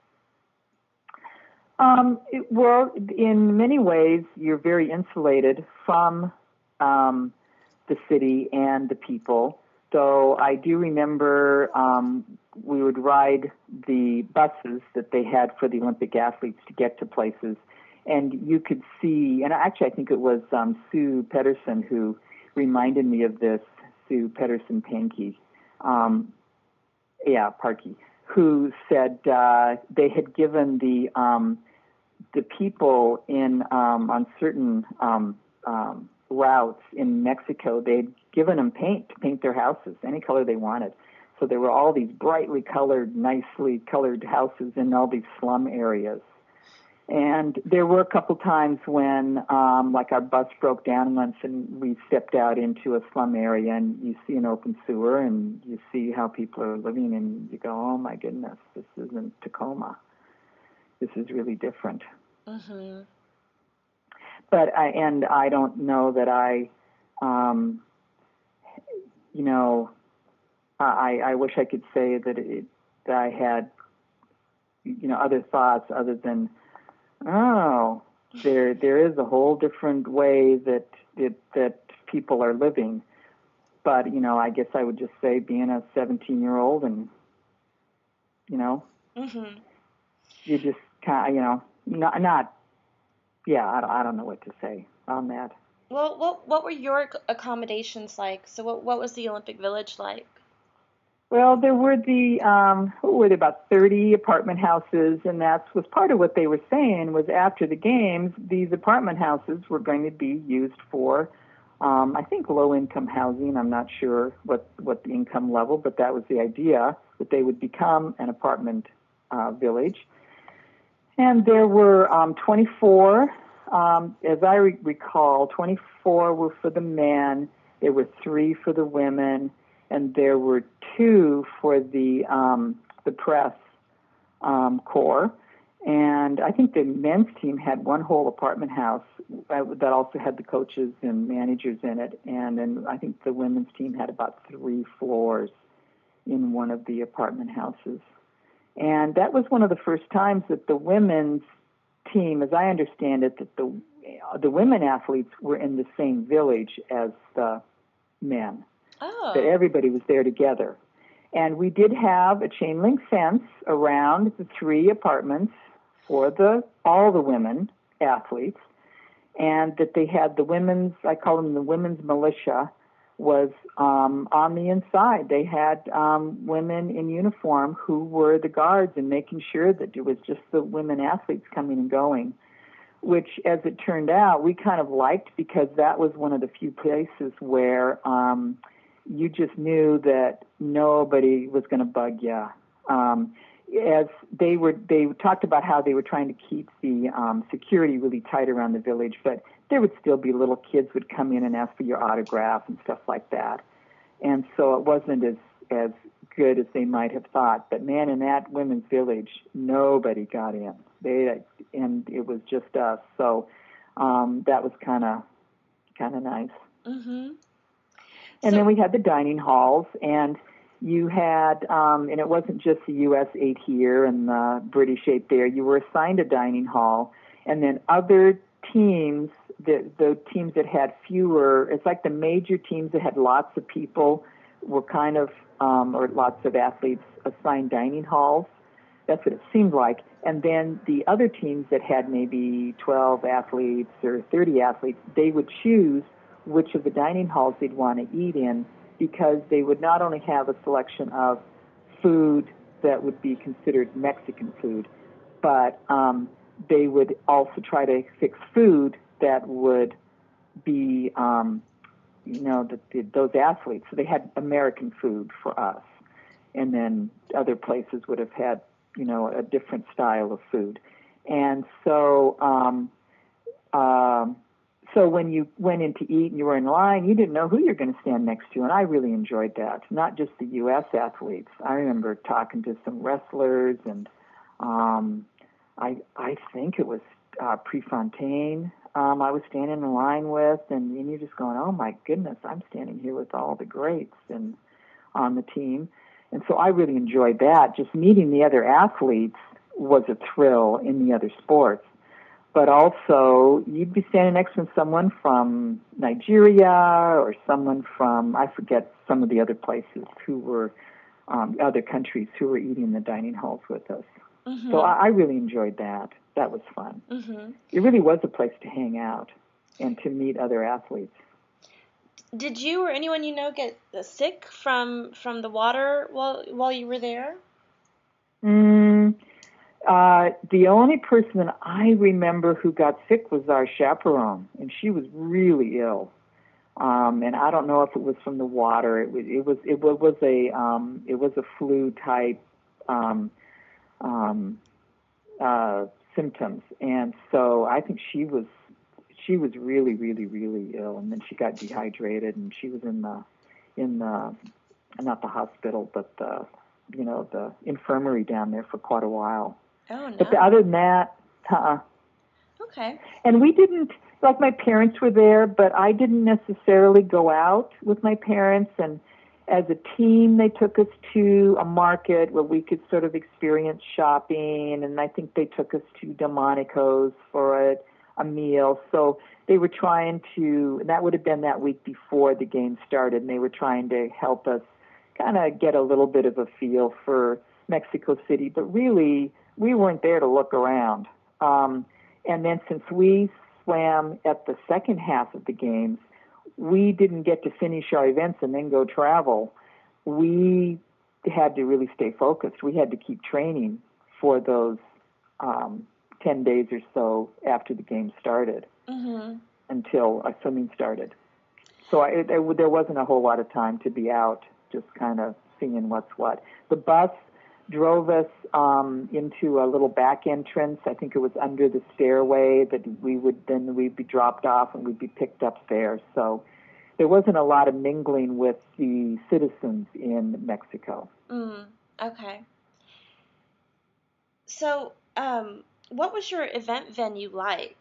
Um, it, well, in many ways, you're very insulated from um, the city and the people. So I do remember um, we would ride the buses that they had for the Olympic athletes to get to places, and you could see, and actually I think it was um, Sue Pedersen who reminded me of this, Sue Pedersen Pankey, um, yeah, Parkey, who said uh, they had given the um, the people in um, on certain um, um, routes in Mexico, they'd given them paint to paint their houses any color they wanted. So there were all these brightly colored, nicely colored houses in all these slum areas. And there were a couple times when, um, like, our bus broke down once and we stepped out into a slum area and you see an open sewer and you see how people are living and you go, oh, my goodness, this isn't Tacoma. This is really different. Mm-hmm. But I, and I don't know that I, um, you know, I, I wish I could say that it, that I had, you know, other thoughts other than, oh, there there is a whole different way that it, that people are living. But, you know, I guess I would just say being a seventeen-year-old and, you know, Mm-hmm. You just kind of, you know, not, not yeah, I don't, I don't know what to say on that. Well, what what were your ac- accommodations like? So what what was the Olympic Village like? Well, there were the, um, what were there, about thirty apartment houses, and that was part of what they were saying was after the games, these apartment houses were going to be used for, um, I think, low-income housing. I'm not sure what, what the income level, but that was the idea, that they would become an apartment uh, village. And there were um, twenty-four, um, as I re- recall, twenty-four were for the men, there were three for the women, and there were two for the um, the press um, corps. And I think the men's team had one whole apartment house uh, that also had the coaches and managers in it. And then I think the women's team had about three floors in one of the apartment houses. And that was one of the first times that the women's team, as I understand it, that the the women athletes were in the same village as the men. Oh. That everybody was there together. And we did have a chain link fence around the three apartments for the all the women athletes, and that they had the women's, I call them the women's militia, was um, on the inside. They had um, women in uniform who were the guards and making sure that it was just the women athletes coming and going, which, as it turned out, we kind of liked because that was one of the few places where um, you just knew that nobody was going to bug you. Um, as they were, they talked about how they were trying to keep the um, security really tight around the village, but there would still be little kids would come in and ask for your autograph and stuff like that. And so it wasn't as, as good as they might have thought. But man, in that women's village, nobody got in. They and it was just us. So um, that was kind of kind of nice. Mm-hmm. And So, then we had the dining halls, and you had, um, and it wasn't just the U S ate here and the British ate there. You were assigned a dining hall, and then other teams, the the teams that had fewer, it's like the major teams that had lots of people were kind of, um, or lots of athletes assigned dining halls. That's what it seemed like. And then the other teams that had maybe twelve athletes or thirty athletes, they would choose which of the dining halls they'd want to eat in, because they would not only have a selection of food that would be considered Mexican food, but um, they would also try to fix food that would be, um, you know, the, the, those athletes. So they had American food for us, and then other places would have had, you know, a different style of food. And so, um, um, so when you went in to eat and you were in line, you didn't know who you're going to stand next to, and I really enjoyed that. Not just the U S athletes. I remember talking to some wrestlers, and um, I I think it was uh, Prefontaine. Um, I was standing in line with, and, and you're just going, oh my goodness, I'm standing here with all the greats and on the team. And so I really enjoyed that. Just meeting the other athletes was a thrill in the other sports. But also, you'd be standing next to someone from Nigeria or someone from, I forget some of the other places who were, um, other countries who were eating in the dining halls with us. mm-hmm. So I, I really enjoyed that. That was fun. Mm-hmm. It really was a place to hang out and to meet other athletes. Did you or anyone you know get sick from from the water while while you were there? Mm, uh, the only person that I remember who got sick was our chaperone, and she was really ill. Um, and I don't know if it was from the water. It was it was it was a um, it was a flu type um, um, uh, symptoms, and so I think she was she was really really really ill, and then she got dehydrated, and she was in the in the not the hospital, but the you know the infirmary down there for quite a while. Oh no. But the, other than that, uh-uh. Okay. And we didn't, like my parents were there, but I didn't necessarily go out with my parents. And as a team, they took us to a market where we could sort of experience shopping. And I think they took us to Delmonico's for a, a meal. So they were trying to, and that would have been that week before the game started, and they were trying to help us kind of get a little bit of a feel for Mexico City, but really we weren't there to look around. Um, and then since we swam at the second half of the games, we didn't get to finish our events and then go travel. We had to really stay focused. We had to keep training for those um, ten days or so after the game started, mm-hmm. until our swimming started. So I, it, it, there wasn't a whole lot of time to be out, just kind of seeing what's what. The bus drove us um, into a little back entrance. I think it was under the stairway that we would then we'd be dropped off and we'd be picked up there. So there wasn't a lot of mingling with the citizens in Mexico. Mm, okay. So, um, what was your event venue like?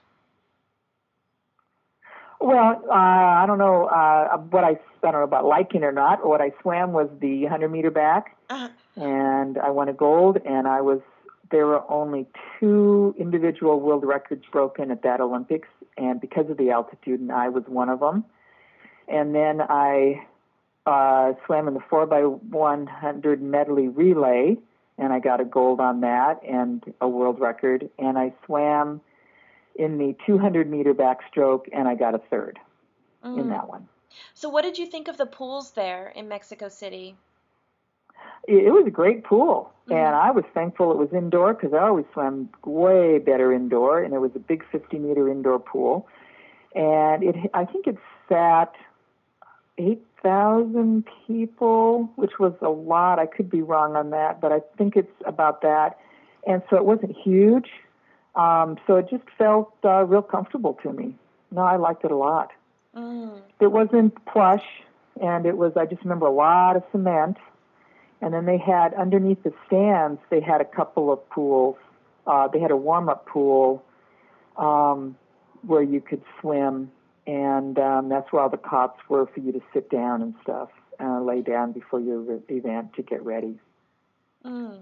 Well, uh, I don't know uh, what I, I don't know about liking or not. What I swam was the one hundred meter back, uh-huh. and I won a gold. And I was there were only two individual world records broken at that Olympics, and because of the altitude, and I was one of them. And then I uh, swam in the four by one hundred medley relay, and I got a gold on that and a world record. And I swam in the two hundred meter backstroke, and I got a third mm. in that one. So what did you think of the pools there in Mexico City? It, it was a great pool, mm-hmm. and I was thankful it was indoor because I always swam way better indoor, and it was a big fifty meter indoor pool. And it, I think it sat eight thousand people, which was a lot. I could be wrong on that, but I think it's about that. And so it wasn't huge. Um, so it just felt uh, real comfortable to me. No, I liked it a lot. Mm. It wasn't plush, and it was, I just remember a lot of cement. And then they had, underneath the stands, they had a couple of pools. Uh, they had a warm-up pool um, where you could swim, and um, that's where all the cots were for you to sit down and stuff, uh, lay down before your event to get ready. Mm.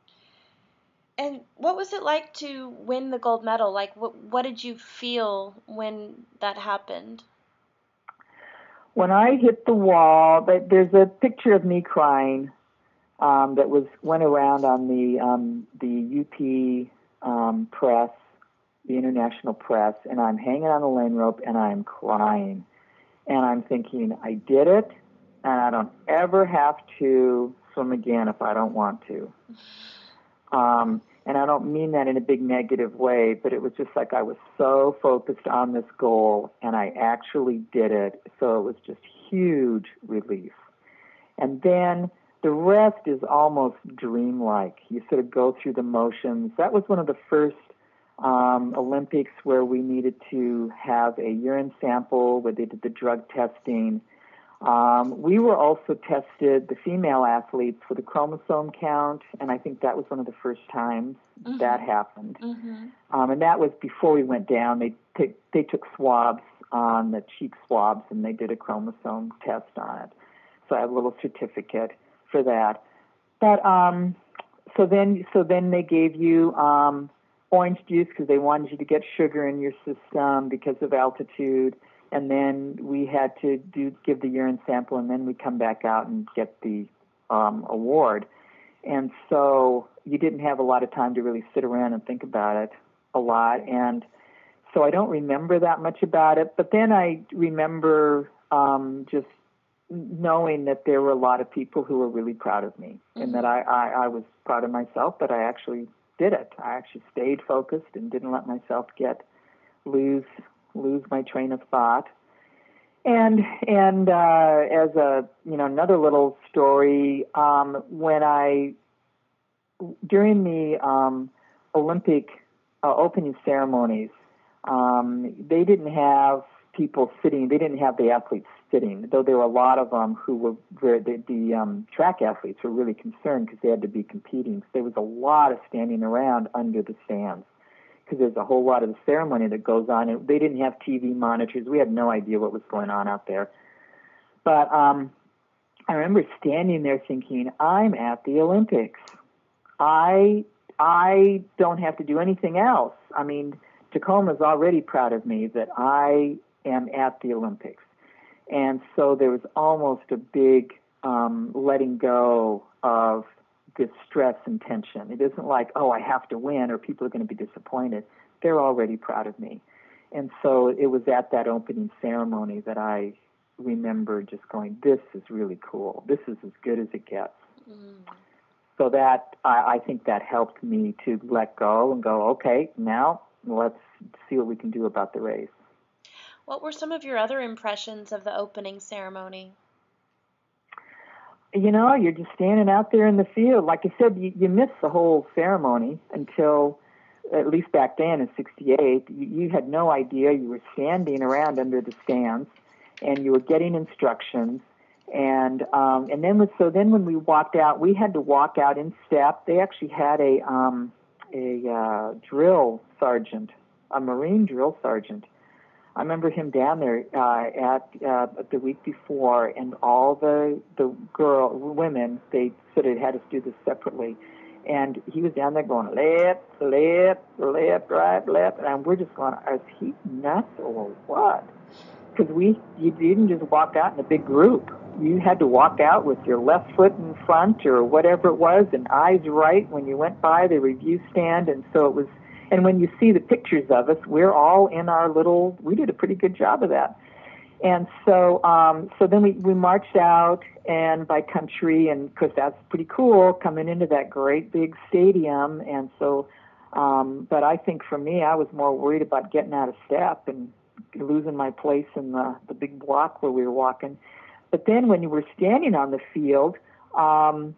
And what was it like to win the gold medal? Like, what what did you feel when that happened? When I hit the wall, there's a picture of me crying um, that was went around on the um, the U P um, press, the international press, and I'm hanging on the lane rope and I'm crying, and I'm thinking, I did it, and I don't ever have to swim again if I don't want to. Um, and I don't mean that in a big negative way, but it was just like I was so focused on this goal, and I actually did it. So it was just huge relief. And then the rest is almost dreamlike. You sort of go through the motions. That was one of the first um, Olympics where we needed to have a urine sample, where they did the drug testing. Um, we were also tested, the female athletes, for the chromosome count, and I think that was one of the first times mm-hmm. that happened. Mm-hmm. Um, and that was before we went down. They t- they took swabs on the cheek swabs, and they did a chromosome test on it. So I have a little certificate for that. But um, so then so then they gave you um, orange juice because they wanted you to get sugar in your system because of altitude. And then we had to do give the urine sample, and then we come back out and get the um, award. And so you didn't have a lot of time to really sit around and think about it a lot. And so I don't remember that much about it. But then I remember um, just knowing that there were a lot of people who were really proud of me, mm-hmm. and that I, I, I was proud of myself, but I actually did it. I actually stayed focused and didn't let myself get lose lose my train of thought. And and uh, as a you know another little story, um, when I during the um, Olympic uh, opening ceremonies, um, they didn't have people sitting. They didn't have the athletes sitting, though there were a lot of them who were very, the, the um, track athletes were really concerned because they had to be competing. So there was a lot of standing around under the stands, because there's a whole lot of the ceremony that goes on. And they didn't have T V monitors. We had no idea what was going on out there. But um, I remember standing there thinking, I'm at the Olympics. I I don't have to do anything else. I mean, Tacoma's already proud of me that I am at the Olympics. And so there was almost a big um, letting go of this stress and tension. It isn't like, oh, I have to win or people are going to be disappointed. They're already proud of me. And so it was at that opening ceremony that I remember just going, this is really cool. This is as good as it gets. Mm. So that, I, I think that helped me to let go and go, okay, now let's see what we can do about the race. What were some of your other impressions of the opening ceremony? You know, you're just standing out there in the field. Like I said, you, you miss the whole ceremony until, at least back then in sixty-eight, you, you had no idea. You were standing around under the stands, and you were getting instructions. And um, and then with, so then when we walked out, we had to walk out in step. They actually had a um, a uh, drill sergeant, a Marine drill sergeant. I remember him down there uh, at uh, the week before, and all the the girl women, they sort of had us do this separately, and he was down there going left, left, left, right, left, and we're just going, is he nuts or what? Because we you didn't just walk out in a big group. You had to walk out with your left foot in front or whatever it was, and eyes right when you went by the review stand, and so it was. And when you see the pictures of us, we're all in our little, we did a pretty good job of that. And so um, so then we, we marched out and by country, and because that's pretty cool, coming into that great big stadium. And so, um, but I think for me, I was more worried about getting out of step and losing my place in the, the big block where we were walking. But then when you were standing on the field, um,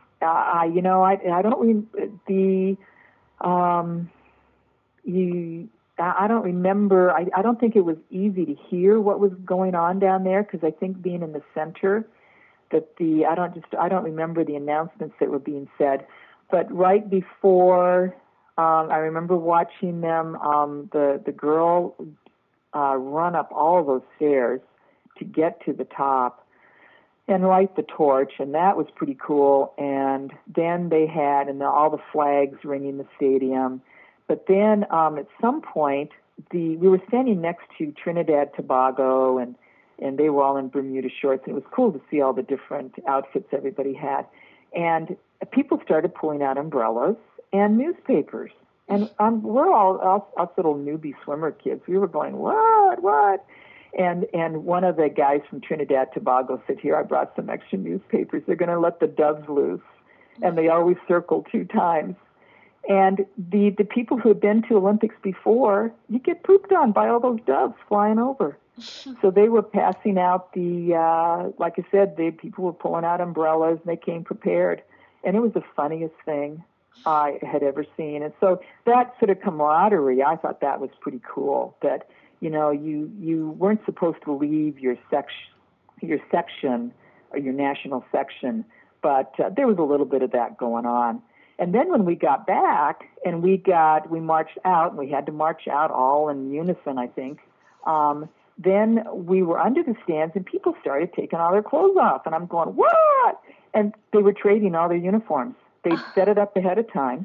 I, you know, I, I don't, re- the, um, You, I don't remember. I, I don't think it was easy to hear what was going on down there because I think being in the center, that the I don't just I don't remember the announcements that were being said. But right before, um, I remember watching them. Um, the the girl uh, run up all those stairs to get to the top and light the torch, and that was pretty cool. And then they had and the, all the flags ringing the stadium. But then um, at some point, the we were standing next to Trinidad Tobago, and, and they were all in Bermuda shorts. And it was cool to see all the different outfits everybody had. And people started pulling out umbrellas and newspapers. And um, we're all, us, us little newbie swimmer kids, we were going, what, what? And and one of the guys from Trinidad Tobago said, here, I brought some extra newspapers. They're going to let the doves loose. And they always circle two times. And the, the people who had been to Olympics before, you get pooped on by all those doves flying over. So they were passing out the, uh, like I said, the people were pulling out umbrellas, and they came prepared. And it was the funniest thing I had ever seen. And so that sort of camaraderie, I thought that was pretty cool, that, you know, you, you weren't supposed to leave your, sec- your section or your national section, but uh, there was a little bit of that going on. And then when we got back and we got, we marched out, and we had to march out all in unison, I think, um, then we were under the stands and people started taking all their clothes off. And I'm going, what? And they were trading all their uniforms. They'd set it up ahead of time.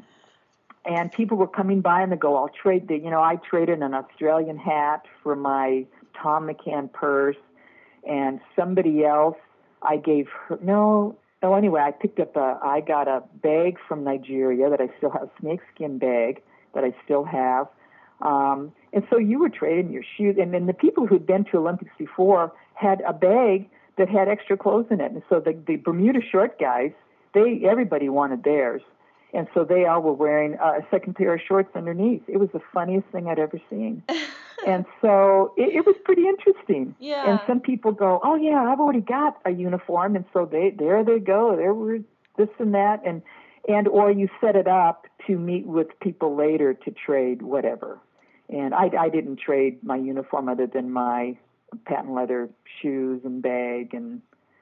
And people were coming by and they go, I'll trade the, you know, I traded an Australian hat for my Tom McCann purse. And somebody else, I gave her, no, So anyway, I picked up a, I got a bag from Nigeria that I still have, a snakeskin bag that I still have. Um, and so you were trading your shoes. And then the people who'd been to Olympics before had a bag that had extra clothes in it. And so the, the Bermuda short guys, they everybody wanted theirs. And so they all were wearing uh, a second pair of shorts underneath. It was the funniest thing I'd ever seen. And so it, it was pretty interesting. Yeah. And some people go, oh, yeah, I've already got a uniform. And so they there they go. There were this and that. And, and or you set it up to meet with people later to trade whatever. And I, I didn't trade my uniform other than my patent leather shoes and bag. And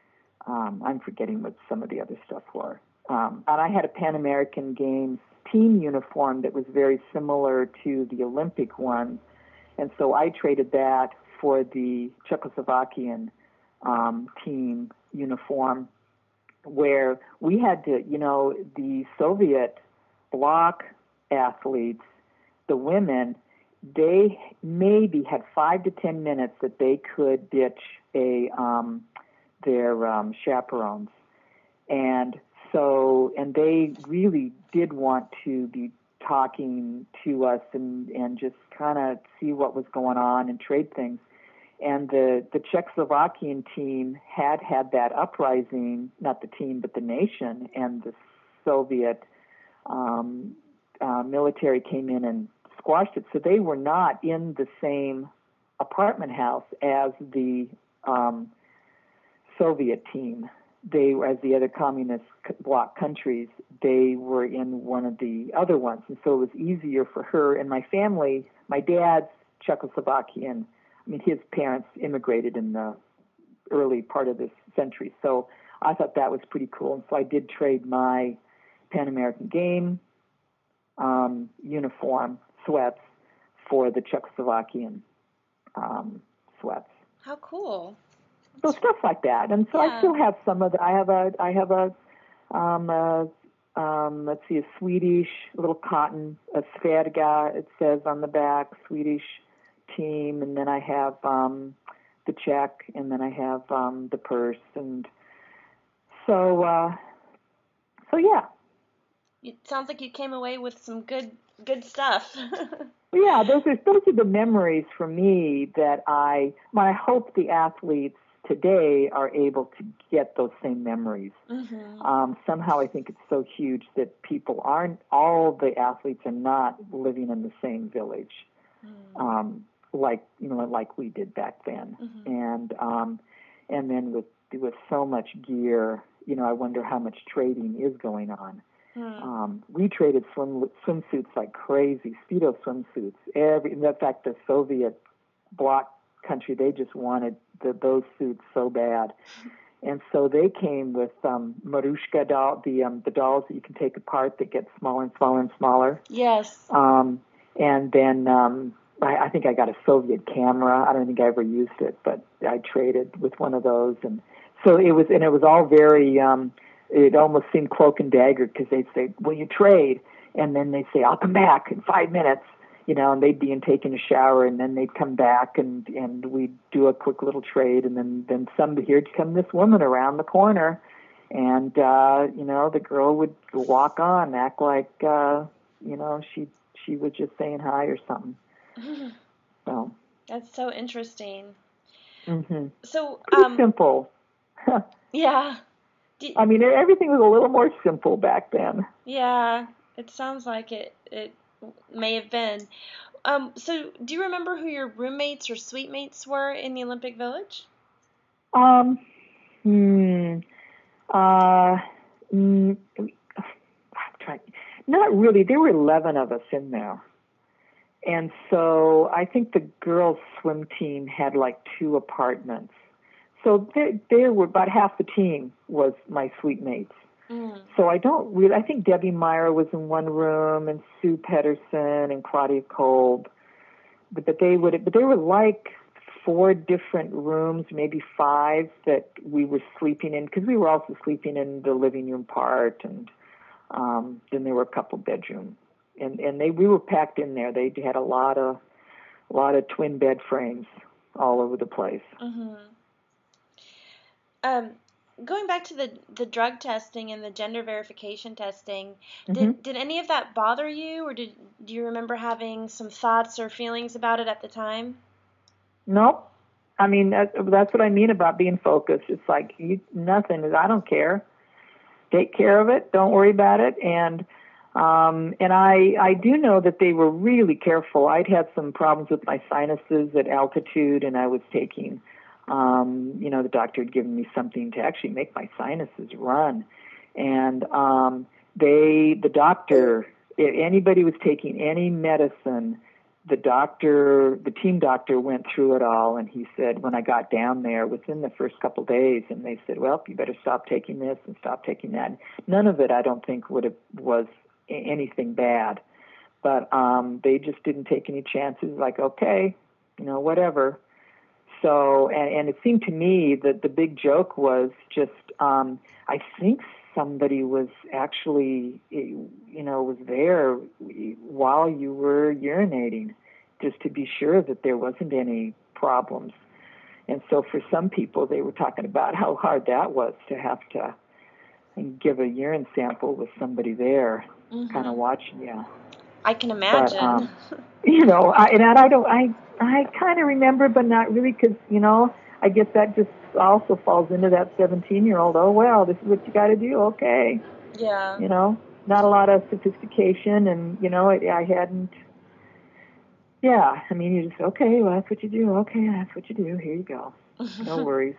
um, I'm forgetting what some of the other stuff were. Um, and I had a Pan American Games team uniform that was very similar to the Olympic one. And so I traded that for the Czechoslovakian um, team uniform, where we had to, you know, the Soviet bloc athletes, the women, they maybe had five to ten minutes that they could ditch a um, their um, chaperones. And so, and they really did want to be talking to us and, and just kind of see what was going on and trade things. And the, the Czechoslovakian team had had that uprising, not the team, but the nation, and the Soviet um, uh, military came in and squashed it. So they were not in the same apartment house as the um, Soviet team. They, as the other communist bloc countries, they were in one of the other ones. And so it was easier for her and my family. My dad's Czechoslovakian. I mean, his parents immigrated in the early part of this century. So I thought that was pretty cool. And so I did trade my Pan American Game um, uniform sweats for the Czechoslovakian um, sweats. How cool. So stuff like that. And so Yeah. I still have some of the, I have a, I have a, um, a um, let's see, a Swedish little cotton, a Sverga, it says on the back, Swedish team, and then I have um, the Czech, and then I have um, the purse, and so uh, so yeah. It sounds like you came away with some good good stuff. Yeah, those are those are the memories for me that I. I hope the athletes today are able to get those same memories. Mm-hmm. Um, somehow, I think it's so huge that people aren't. All the athletes are not living in the same village. Mm. Um, like you know, like we did back then, mm-hmm. and um, and then with with so much gear, you know, I wonder how much trading is going on. Mm. Um, we traded swim swimsuits like crazy, Speedo swimsuits. Every, in fact, the Soviet bloc country, they just wanted the, those suits so bad, and so they came with um, Marushka doll, the um, the dolls that you can take apart that get smaller and smaller and smaller. Yes. Um, and then. Um, I think I got a Soviet camera. I don't think I ever used it, but I traded with one of those, and so it was. And it was all very. Um, it almost seemed cloak and dagger because they'd say, "Will you trade?" And then they'd say, "I'll come back in five minutes." You know, and they'd be in taking a shower, and then they'd come back, and and we'd do a quick little trade, and then then some here'd come this woman around the corner, and uh, you know, the girl would walk on, act like uh, you know she she was just saying hi or something. So that's so interesting. Mm-hmm. So Pretty um, simple. Yeah. Do, I mean, everything was a little more simple back then. Yeah, it sounds like it. It may have been. Um. So, do you remember who your roommates or suite mates were in the Olympic Village? Um. Hmm. Uh. Mm, I'm trying. Not really. There were eleven of us in there. And so I think the girls' swim team had like two apartments. So there, there were about half the team was my suite mates. Mm. So I don't really, I think Debbie Meyer was in one room and Sue Pedersen and Claudia Kolb. But, but they would, but they were like four different rooms, maybe five that we were sleeping in because we were also sleeping in the living room part. And um, then there were a couple bedrooms. And and they we were packed in there. They had a lot of a lot of twin bed frames all over the place. Mm-hmm. Um, going back to the, the drug testing and the gender verification testing, mm-hmm. did did any of that bother you, or did do you remember having some thoughts or feelings about it at the time? Nope. I mean that, that's what I mean about being focused. It's like you, nothing. I don't care. Take care of it. Don't worry about it. And Um, and I, I do know that they were really careful. I'd had some problems with my sinuses at altitude, and I was taking, um, you know, the doctor had given me something to actually make my sinuses run. And um, they, the doctor, if anybody was taking any medicine, the doctor, the team doctor went through it all, and he said, when I got down there within the first couple of days, and they said, well, you better stop taking this and stop taking that. None of it, I don't think, would have was anything bad, but um, they just didn't take any chances. Like, okay, you know, whatever. So, and, and it seemed to me that the big joke was just, um, I think somebody was actually, you know, was there while you were urinating, just to be sure that there wasn't any problems. And so for some people, they were talking about how hard that was to have to give a urine sample with somebody there, mm-hmm. kind of watching you. I can imagine. But, um, you know, I, and I don't, I, I kind of remember, but not really, because, you know, I guess that just also falls into that seventeen-year-old, oh, well, this is what you got to do, okay. Yeah. You know, not a lot of sophistication, and, you know, I, I hadn't, yeah, I mean, you just, okay, well, that's what you do, okay, that's what you do, here you go. No worries.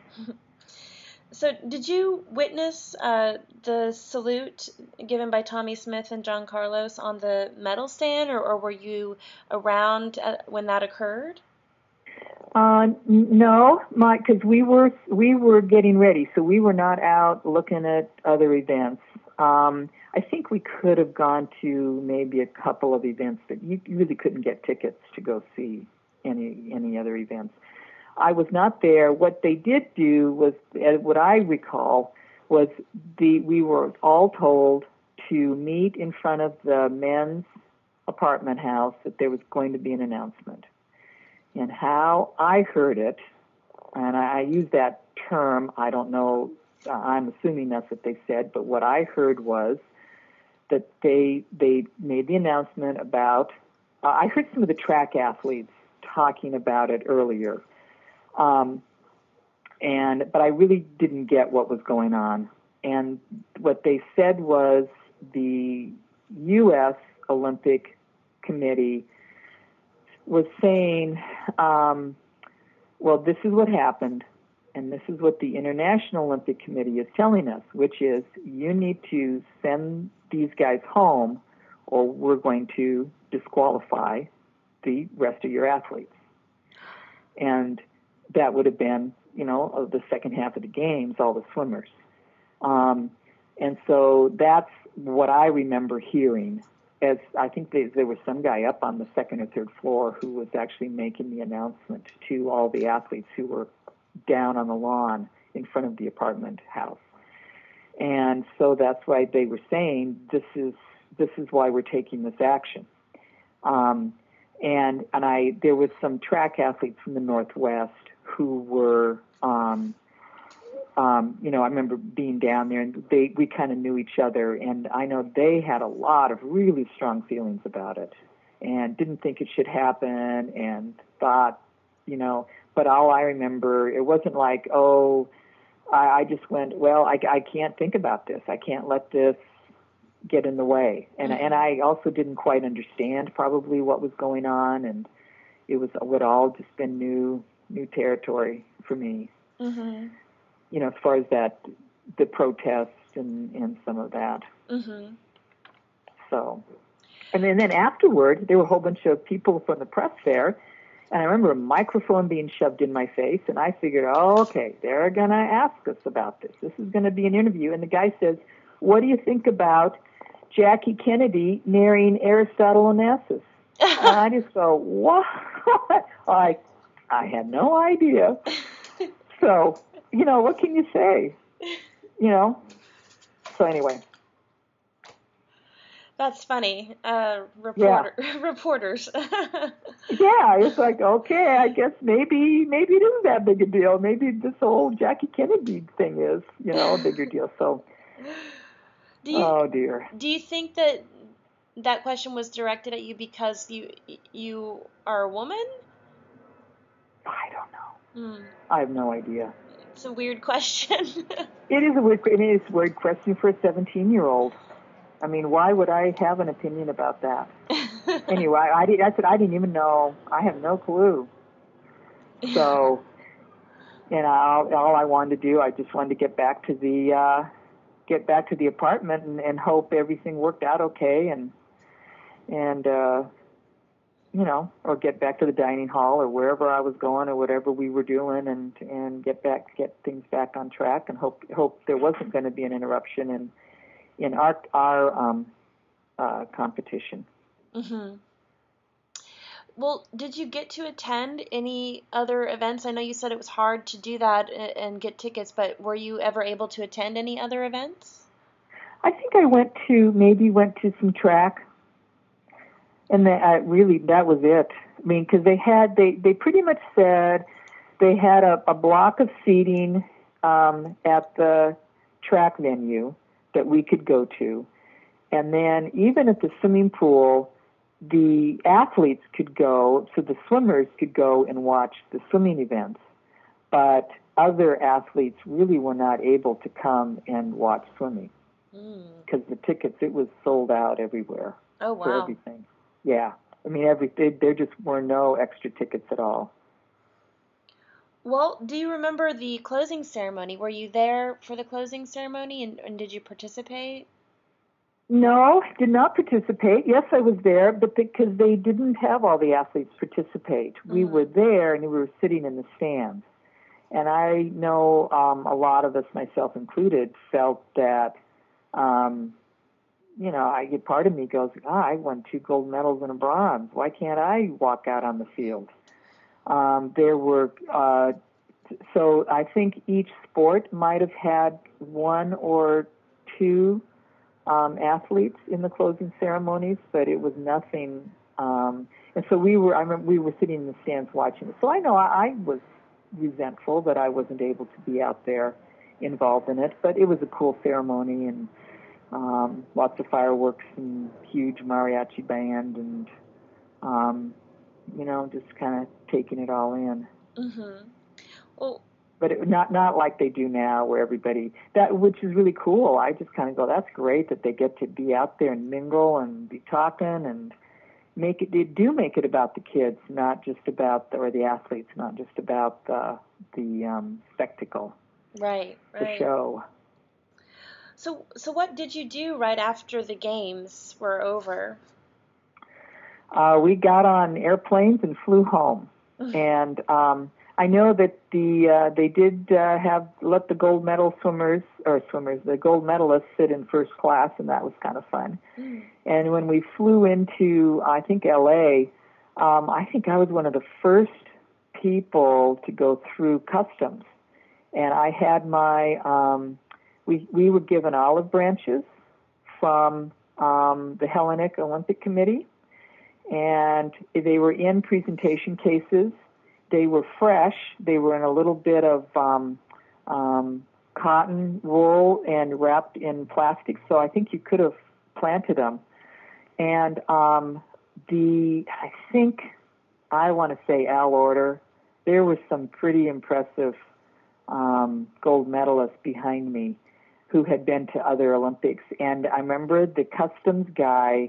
So did you witness uh, the salute given by Tommie Smith and John Carlos on the medal stand, or, or were you around uh, when that occurred? Uh, no, because we were we were getting ready, so we were not out looking at other events. Um, I think we could have gone to maybe a couple of events, but you, you really couldn't get tickets to go see any any other events. I was not there. What they did do was, what I recall, was the we were all told to meet in front of the men's apartment house, that there was going to be an announcement. And how I heard it, and I, I use that term, I don't know, uh, I'm assuming that's what they said, but what I heard was that they they made the announcement about, uh, I heard some of the track athletes talking about it earlier. Um, and but I really didn't get what was going on. And what they said was the U S Olympic Committee was saying, um, well, this is what happened, and this is what the International Olympic Committee is telling us, which is you need to send these guys home, or we're going to disqualify the rest of your athletes. And that would have been, you know, of the second half of the games, all the swimmers. Um, and so that's what I remember hearing, as I think they, there was some guy up on the second or third floor who was actually making the announcement to all the athletes who were down on the lawn in front of the apartment house. And so that's why they were saying, this is this is why we're taking this action. Um, and and I there was some track athletes from the Northwest who were, um, um, you know, I remember being down there, and they we kind of knew each other, and I know they had a lot of really strong feelings about it, and didn't think it should happen, and thought, you know, but all I remember, it wasn't like, oh, I, I just went, well, I, I can't think about this, I can't let this get in the way, and mm-hmm. and I also didn't quite understand probably what was going on, and it was it would all just been new. new territory for me, mm-hmm. you know, as far as that, the protests and, and some of that. Mm-hmm. So, and then, and then afterward, there were a whole bunch of people from the press there, and I remember a microphone being shoved in my face, and I figured, oh, okay, they're going to ask us about this. This is going to be an interview. And the guy says, what do you think about Jackie Kennedy marrying Aristotle Onassis? And I just go, what? I I had no idea. So, you know, what can you say? You know? So anyway. That's funny. Uh, reporter, yeah. Reporters. Yeah, it's like, okay, I guess maybe maybe it isn't that big a deal. Maybe this whole Jackie Kennedy thing is, you know, a bigger deal. So, do you, oh, dear. Do you think that that question was directed at you because you you are a woman? I don't know. Mm. I have no idea. It's a weird question. It is a weird. It is a weird question for a seventeen-year-old. I mean, why would I have an opinion about that? Anyway, I did. I said I didn't even know. I have no clue. So, you know, all, all I wanted to do, I just wanted to get back to the uh, get back to the apartment and, and hope everything worked out okay, and and. Uh, you know, or get back to the dining hall or wherever I was going or whatever we were doing, and, and get back, get things back on track, and hope hope there wasn't going to be an interruption in in our our um, uh, competition. Mm-hmm. Well, did you get to attend any other events? I know you said it was hard to do that and get tickets, but were you ever able to attend any other events? I think I went to maybe went to some track. And they, uh, really, that was it. I mean, because they had, they, they pretty much said they had a, a block of seating um, at the track venue that we could go to. And then even at the swimming pool, the athletes could go, so the swimmers could go and watch the swimming events. But other athletes really were not able to come and watch swimming because mm. the tickets, it was sold out everywhere. Oh, wow. For everything. Yeah. I mean, every they, there just were no extra tickets at all. Well, do you remember the closing ceremony? Were you there for the closing ceremony, and, and did you participate? No, did not participate. Yes, I was there, but because they didn't have all the athletes participate. Mm. We were there, and we were sitting in the stands. And I know um, a lot of us, myself included, felt that, um, you know, I get part of me goes, ah, I won two gold medals and a bronze. Why can't I walk out on the field? Um, there were, uh, so I think each sport might have had one or two um, athletes in the closing ceremonies, but it was nothing. Um, and so we were, I remember we were sitting in the stands watching it. So I know I, I was resentful that I wasn't able to be out there involved in it, but it was a cool ceremony and um, lots of fireworks and huge mariachi band and, um, you know, just kind of taking it all in. Mm-hmm. Well, but it, not not like they do now, where everybody that which is really cool. I just kind of go, that's great that they get to be out there and mingle and be talking and make it. They do make it about the kids, not just about the, or the athletes, not just about the the um, spectacle, right, right, the show. So, so what did you do right after the games were over? Uh, we got on airplanes and flew home, and um, I know that the uh, they did uh, have let the gold medal swimmers or swimmers the gold medalists sit in first class, and that was kind of fun. Mm. And when we flew into I think L A, um, I think I was one of the first people to go through customs, and I had my um, we we were given olive branches from um, the Hellenic Olympic Committee, and they were in presentation cases. They were fresh. They were in a little bit of um, um, cotton wool and wrapped in plastic, so I think you could have planted them. And um, the, I think, I want to say Al Order, there was some pretty impressive um, gold medalists behind me who had been to other Olympics. And I remember the customs guy,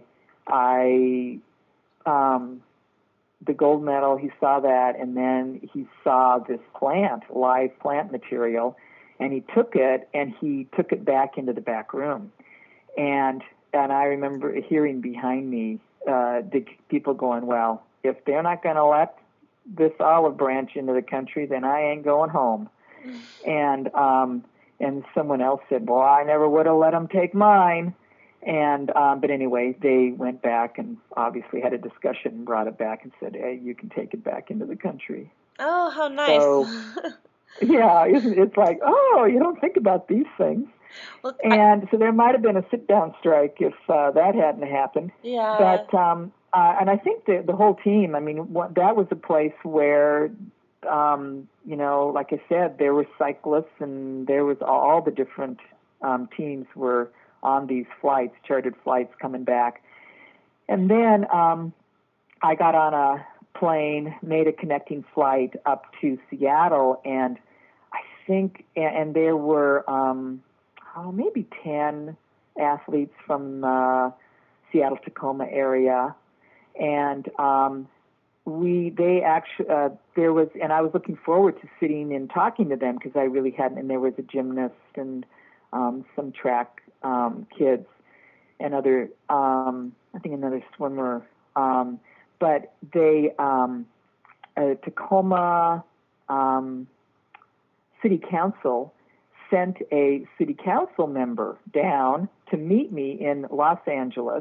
I... Um, the gold medal, he saw that, and then he saw this plant, live plant material, and he took it, and he took it back into the back room. And and I remember hearing behind me uh, the people going, well, if they're not going to let this olive branch into the country, then I ain't going home. and um, and someone else said, well, I never would have let them take mine. And um, but anyway, they went back and obviously had a discussion and brought it back and said, hey, you can take it back into the country. Oh, how nice. So, yeah, it's, it's like, oh, you don't think about these things. Well, and I, so there might have been a sit-down strike if uh, that hadn't happened. Yeah. But, um, uh, and I think the, the whole team, I mean, what, that was a place where, um, you know, like I said, there were cyclists and there was all the different um, teams were on these flights, chartered flights coming back. And then um, I got on a plane, made a connecting flight up to Seattle, and I think, and, and there were um, oh, maybe ten athletes from the Seattle-Tacoma area. And um, we, they actually, uh, there was, and I was looking forward to sitting and talking to them because I really hadn't, and there was a gymnast and um, some track Um, kids and other, um, I think another swimmer, um, but they, um, uh, Tacoma um, City Council sent a city council member down to meet me in Los Angeles,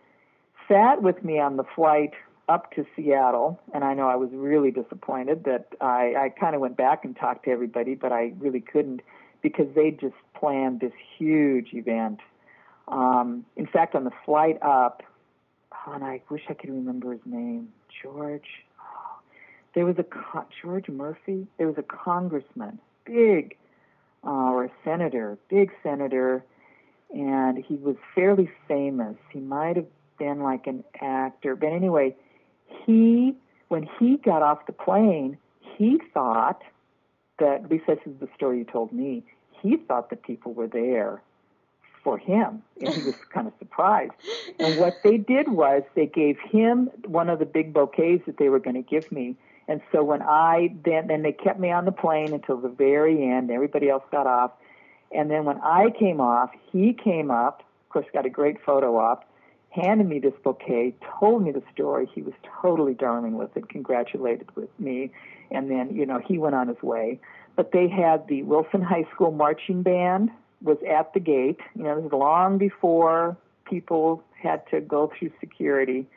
sat with me on the flight up to Seattle, and I know I was really disappointed that I, I kind of went back and talked to everybody, but I really couldn't because they just planned this huge event. Um, in fact, on the flight up, oh, and I wish I could remember his name, George, oh, there was a co- George Murphy. There was a congressman, big, uh, or a senator, big senator, and he was fairly famous. He might have been like an actor, but anyway, he when he got off the plane, he thought that, at least this is the story you told me, he thought that people were there for him, and he was kind of surprised. And what they did was they gave him one of the big bouquets that they were going to give me. And so when I, then, then they kept me on the plane until the very end, everybody else got off. And then when I came off, he came up, of course got a great photo op, handed me this bouquet, told me the story. He was totally darling with it, congratulated with me. And then, you know, he went on his way. But they had the Wilson High School marching band was at the gate. You know, this was long before people had to go through security.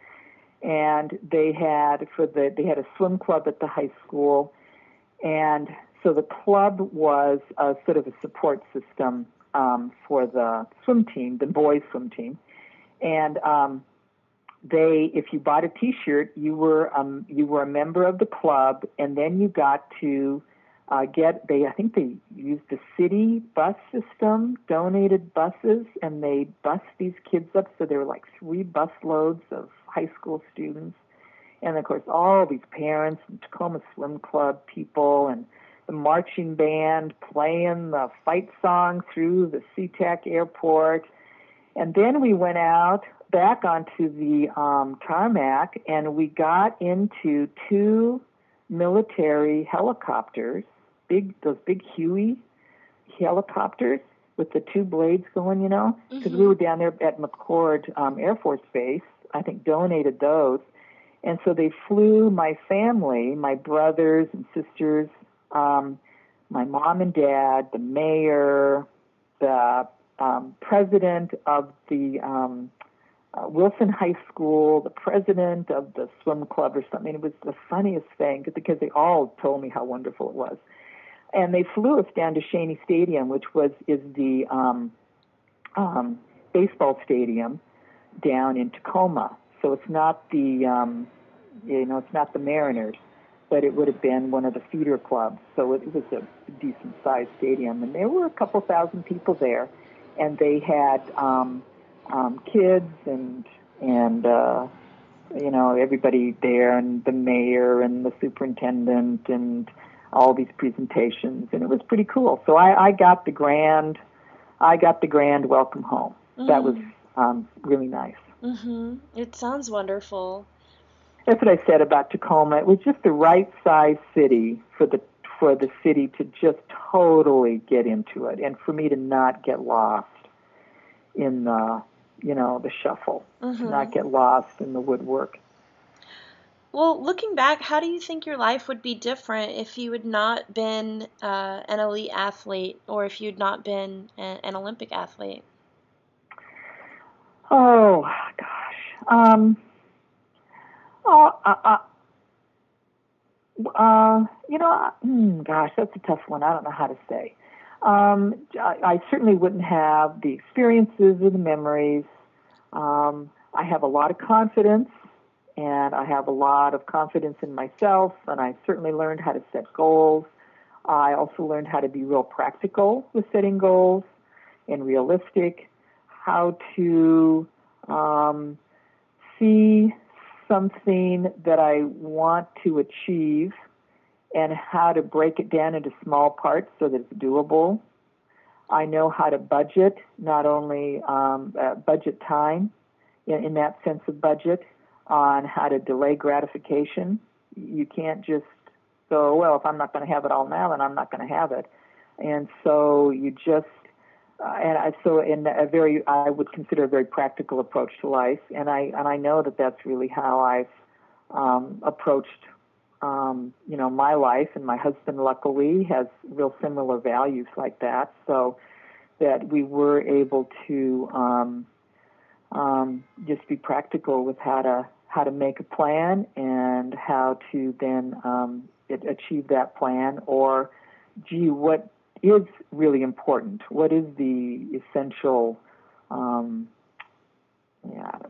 And they had for the they had a swim club at the high school, and so the club was a sort of a support system um, for the swim team, the boys' swim team. And um, they, if you bought a T-shirt, you were um, you were a member of the club, and then you got to uh, get. They, I think they used the city bus system, donated buses, and they bused these kids up. So there were like three bus loads of high school students, and of course all these parents and Tacoma Swim Club people and the marching band playing the fight song through the SeaTac airport. And then we went out back onto the um, tarmac, and we got into two military helicopters, big those big Huey helicopters with the two blades going, you know, because mm-hmm. we were down there at McCord um, Air Force Base. I think donated those. And so they flew my family, my brothers and sisters, um, my mom and dad, the mayor, the um, president of the um, uh, Wilson High School, the president of the swim club or something. It was the funniest thing because they all told me how wonderful it was. And they flew us down to Cheney Stadium, which was is the um, um, baseball stadium down in Tacoma. So it's not the, um, you know, it's not the Mariners, but it would have been one of the feeder clubs. So it, it was a decent-sized stadium, and there were a couple thousand people there, and they had um, um, kids and and uh, you know everybody there, and the mayor and the superintendent and all these presentations, and it was pretty cool. So I, I got the grand, I got the grand welcome home. Mm. That was um, really nice. Mm-hmm. It sounds wonderful. That's what I said about Tacoma. It was just the right size city for the for the city to just totally get into it, and for me to not get lost in the you know the shuffle, mm-hmm. to not get lost in the woodwork. Well, looking back, how do you think your life would be different if you had not been uh, an elite athlete, or if you'd not been a, an Olympic athlete? Oh gosh. Um, oh, uh, uh, uh, you know, uh, mm, gosh, that's a tough one. I don't know how to say. Um, I, I certainly wouldn't have the experiences or the memories. Um, I have a lot of confidence, and I have a lot of confidence in myself, and I certainly learned how to set goals. I also learned how to be real practical with setting goals and realistic, how to um, see something that I want to achieve and how to break it down into small parts so that it's doable. I know how to budget, not only um, uh, budget time in, in that sense of budget, on how to delay gratification. You can't just go, well, if I'm not going to have it all now, then I'm not going to have it. And so you just, uh, and I, so in a very, I would consider a very practical approach to life. And I, and I know that that's really how I've um, approached, um, you know, my life. And my husband, luckily, has real similar values like that. So that we were able to um, um, just be practical with how to, how to make a plan and how to then um, it, achieve that plan, or, gee, what is really important? What is the essential, um, yeah, I don't know.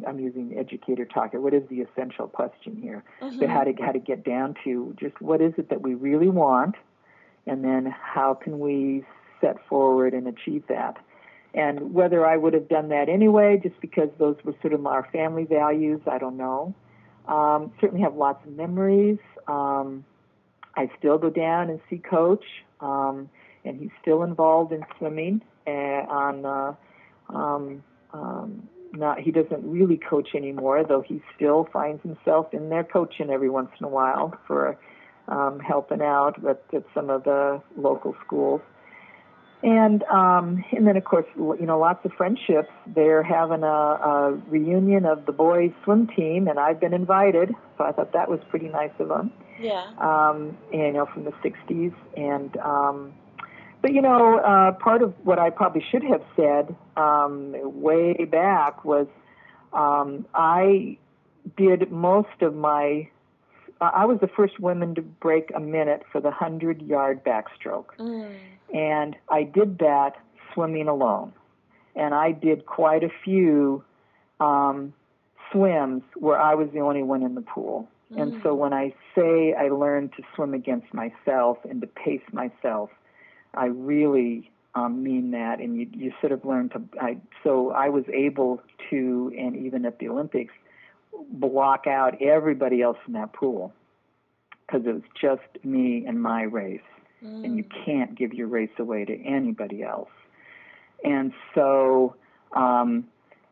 I'm using educator talk here. What is the essential question here? Mm-hmm. But how to how to get down to just what is it that we really want, and then how can we set forward and achieve that. And whether I would have done that anyway, just because those were sort of our family values, I don't know. Um, certainly have lots of memories. Um, I still go down and see Coach, um, and he's still involved in swimming. Uh, on uh, um, um, not he doesn't really coach anymore, though he still finds himself in there coaching every once in a while for um, helping out at, at some of the local schools. And um, and then, of course, you know, lots of friendships. They're having a, a reunion of the boys' swim team, and I've been invited, so I thought that was pretty nice of them. Yeah. Um, and, you know, from the sixties. And, um, but, you know, uh, part of what I probably should have said um, way back was um, I did most of my, I was the first woman to break a minute for the hundred-yard backstroke. Mm. And I did that swimming alone. And I did quite a few um, swims where I was the only one in the pool. Mm. And so when I say I learned to swim against myself and to pace myself, I really um, mean that. And you, you sort of learn to, I, so I was able to, and even at the Olympics, block out everybody else in that pool because it was just me and my race. Mm. And you can't give your race away to anybody else. And so um,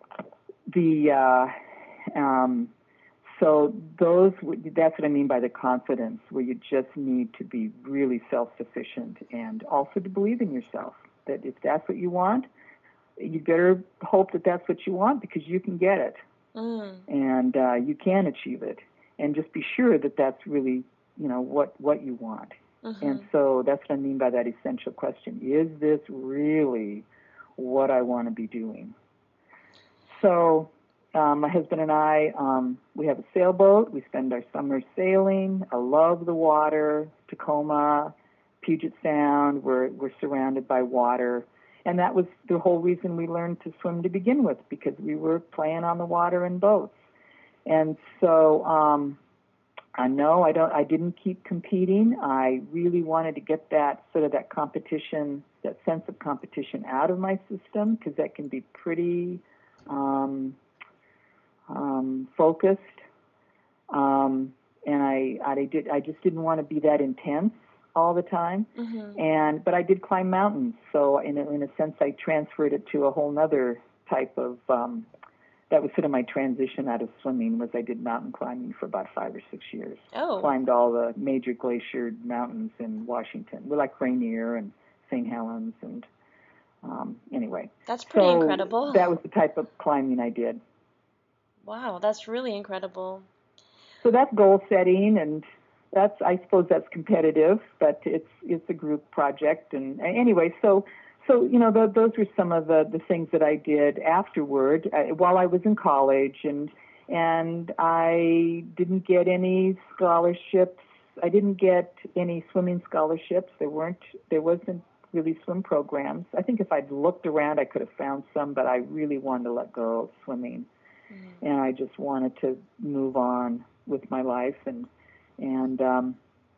the uh, um, so those that's what I mean by the confidence, where you just need to be really self-sufficient and also to believe in yourself. That if that's what you want, you better hope that that's what you want because you can get it, mm. and uh, you can achieve it. And just be sure that that's really you know what what you want. Mm-hmm. And so that's what I mean by that essential question. Is this really what I want to be doing? So um, my husband and I, um, we have a sailboat. We spend our summers sailing. I love the water. Tacoma, Puget Sound, we're, we're surrounded by water. And that was the whole reason we learned to swim to begin with, because we were playing on the water in boats. And so... Um, I know I don't. I didn't keep competing. I really wanted to get that sort of that competition, that sense of competition, out of my system because that can be pretty um, um, focused. Um, and I, I did. I just didn't want to be that intense all the time. Mm-hmm. And but I did climb mountains, so in a, in a sense, I transferred it to a whole other type of. Um, That was sort of my transition out of swimming. Was I did mountain climbing for about five or six years. Oh. Climbed all the major glacier mountains in Washington. We like Rainier and Saint Helens, and um, anyway. That's pretty so incredible. That was the type of climbing I did. Wow, that's really incredible. So that's goal setting, and that's I suppose that's competitive, but it's it's a group project. And anyway, so. So, you know, the, those were some of the, the things that I did afterward uh, while I was in college, and and I didn't get any scholarships. I didn't get any swimming scholarships. There weren't, there wasn't really swim programs. I think if I'd looked around, I could have found some, but I really wanted to let go of swimming, mm-hmm. and I just wanted to move on with my life, and and um,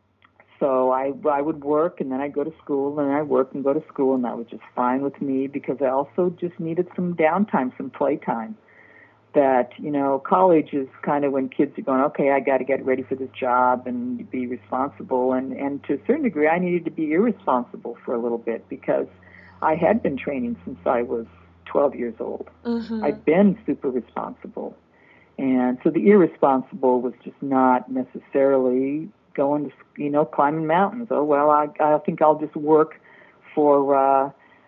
So I, I would work, and then I'd go to school, and I'd work and go to school, and that was just fine with me because I also just needed some downtime, some playtime. That, you know, college is kind of when kids are going, okay, I got to get ready for this job and be responsible. And, and to a certain degree, I needed to be irresponsible for a little bit because I had been training since I was twelve years old. Mm-hmm. I'd been super responsible. And so the irresponsible was just not necessarily going to, you know, climbing mountains. Oh, well, I, I think I'll just work for, uh,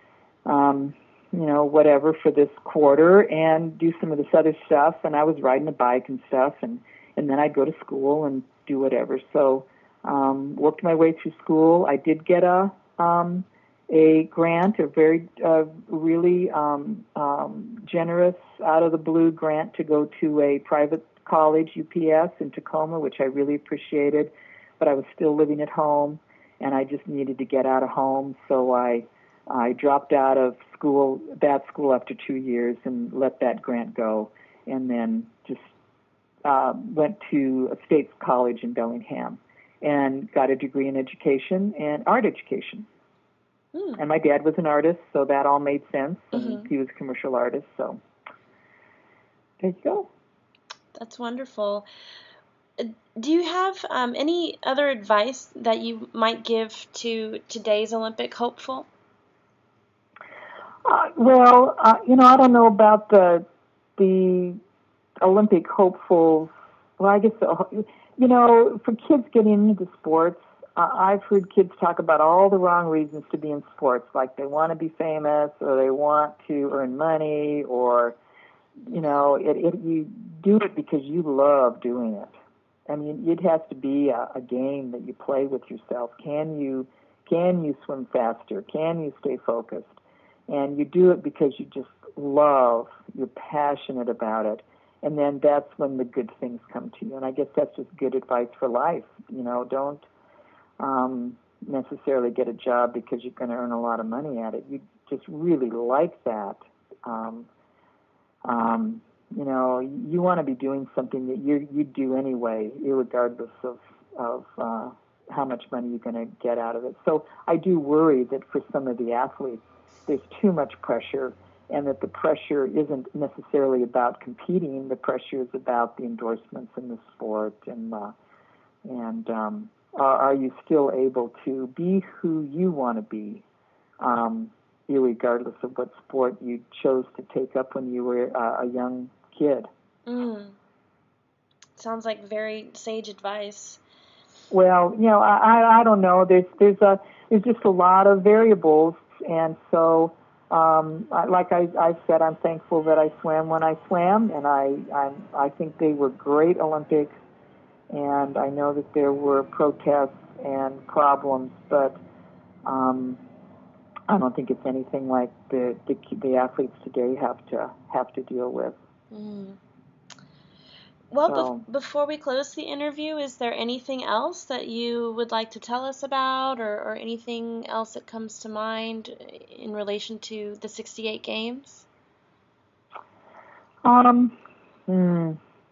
um, you know, whatever for this quarter and do some of this other stuff. And I was riding a bike and stuff, and, and then I'd go to school and do whatever. So um, worked my way through school. I did get a um, a grant, a very uh, really um, um, generous, out-of-the-blue grant to go to a private college, U P S, in Tacoma, which I really appreciated. But I was still living at home, and I just needed to get out of home, so I I dropped out of school, that school after two years and let that grant go. and then just uh, went to a state college in Bellingham and got a degree in education and art education. Mm. And my dad was an artist, so that all made sense, and mm-hmm. he was a commercial artist, so there you go. That's wonderful. Do you have um, any other advice that you might give to today's Olympic hopeful? Uh, well, uh, you know, I don't know about the the Olympic hopefuls. Well, I guess, the, you know, for kids getting into sports, uh, I've heard kids talk about all the wrong reasons to be in sports, like they want to be famous or they want to earn money or, you know, it, it you do it because you love doing it. I mean, it has to be a, a game that you play with yourself. Can you can you swim faster? Can you stay focused? And you do it because you just love, you're passionate about it. And then that's when the good things come to you. And I guess that's just good advice for life. You know, don't um, necessarily get a job because you're going to earn a lot of money at it. You just really like that. Um, um, you know, you want to be doing something that you you do anyway, irregardless of of uh, how much money you're going to get out of it. So I do worry that for some of the athletes, there's too much pressure, and that the pressure isn't necessarily about competing. The pressure is about the endorsements in the sport, and uh, and um, are, are you still able to be who you want to be, um, irregardless of what sport you chose to take up when you were uh, a young kid? Mm. Sounds like very sage advice. Well, you know, I I don't know. There's there's a there's just a lot of variables. And so, um, I, like I, I said, I'm thankful that I swam when I swam, and I I'm, I think they were great Olympics, and I know that there were protests and problems, but um, I don't think it's anything like the, the the athletes today have to have to deal with. Mm. Well, so, be- before we close the interview, is there anything else that you would like to tell us about, or, or anything else that comes to mind in relation to the sixty-eight games? Um, hmm.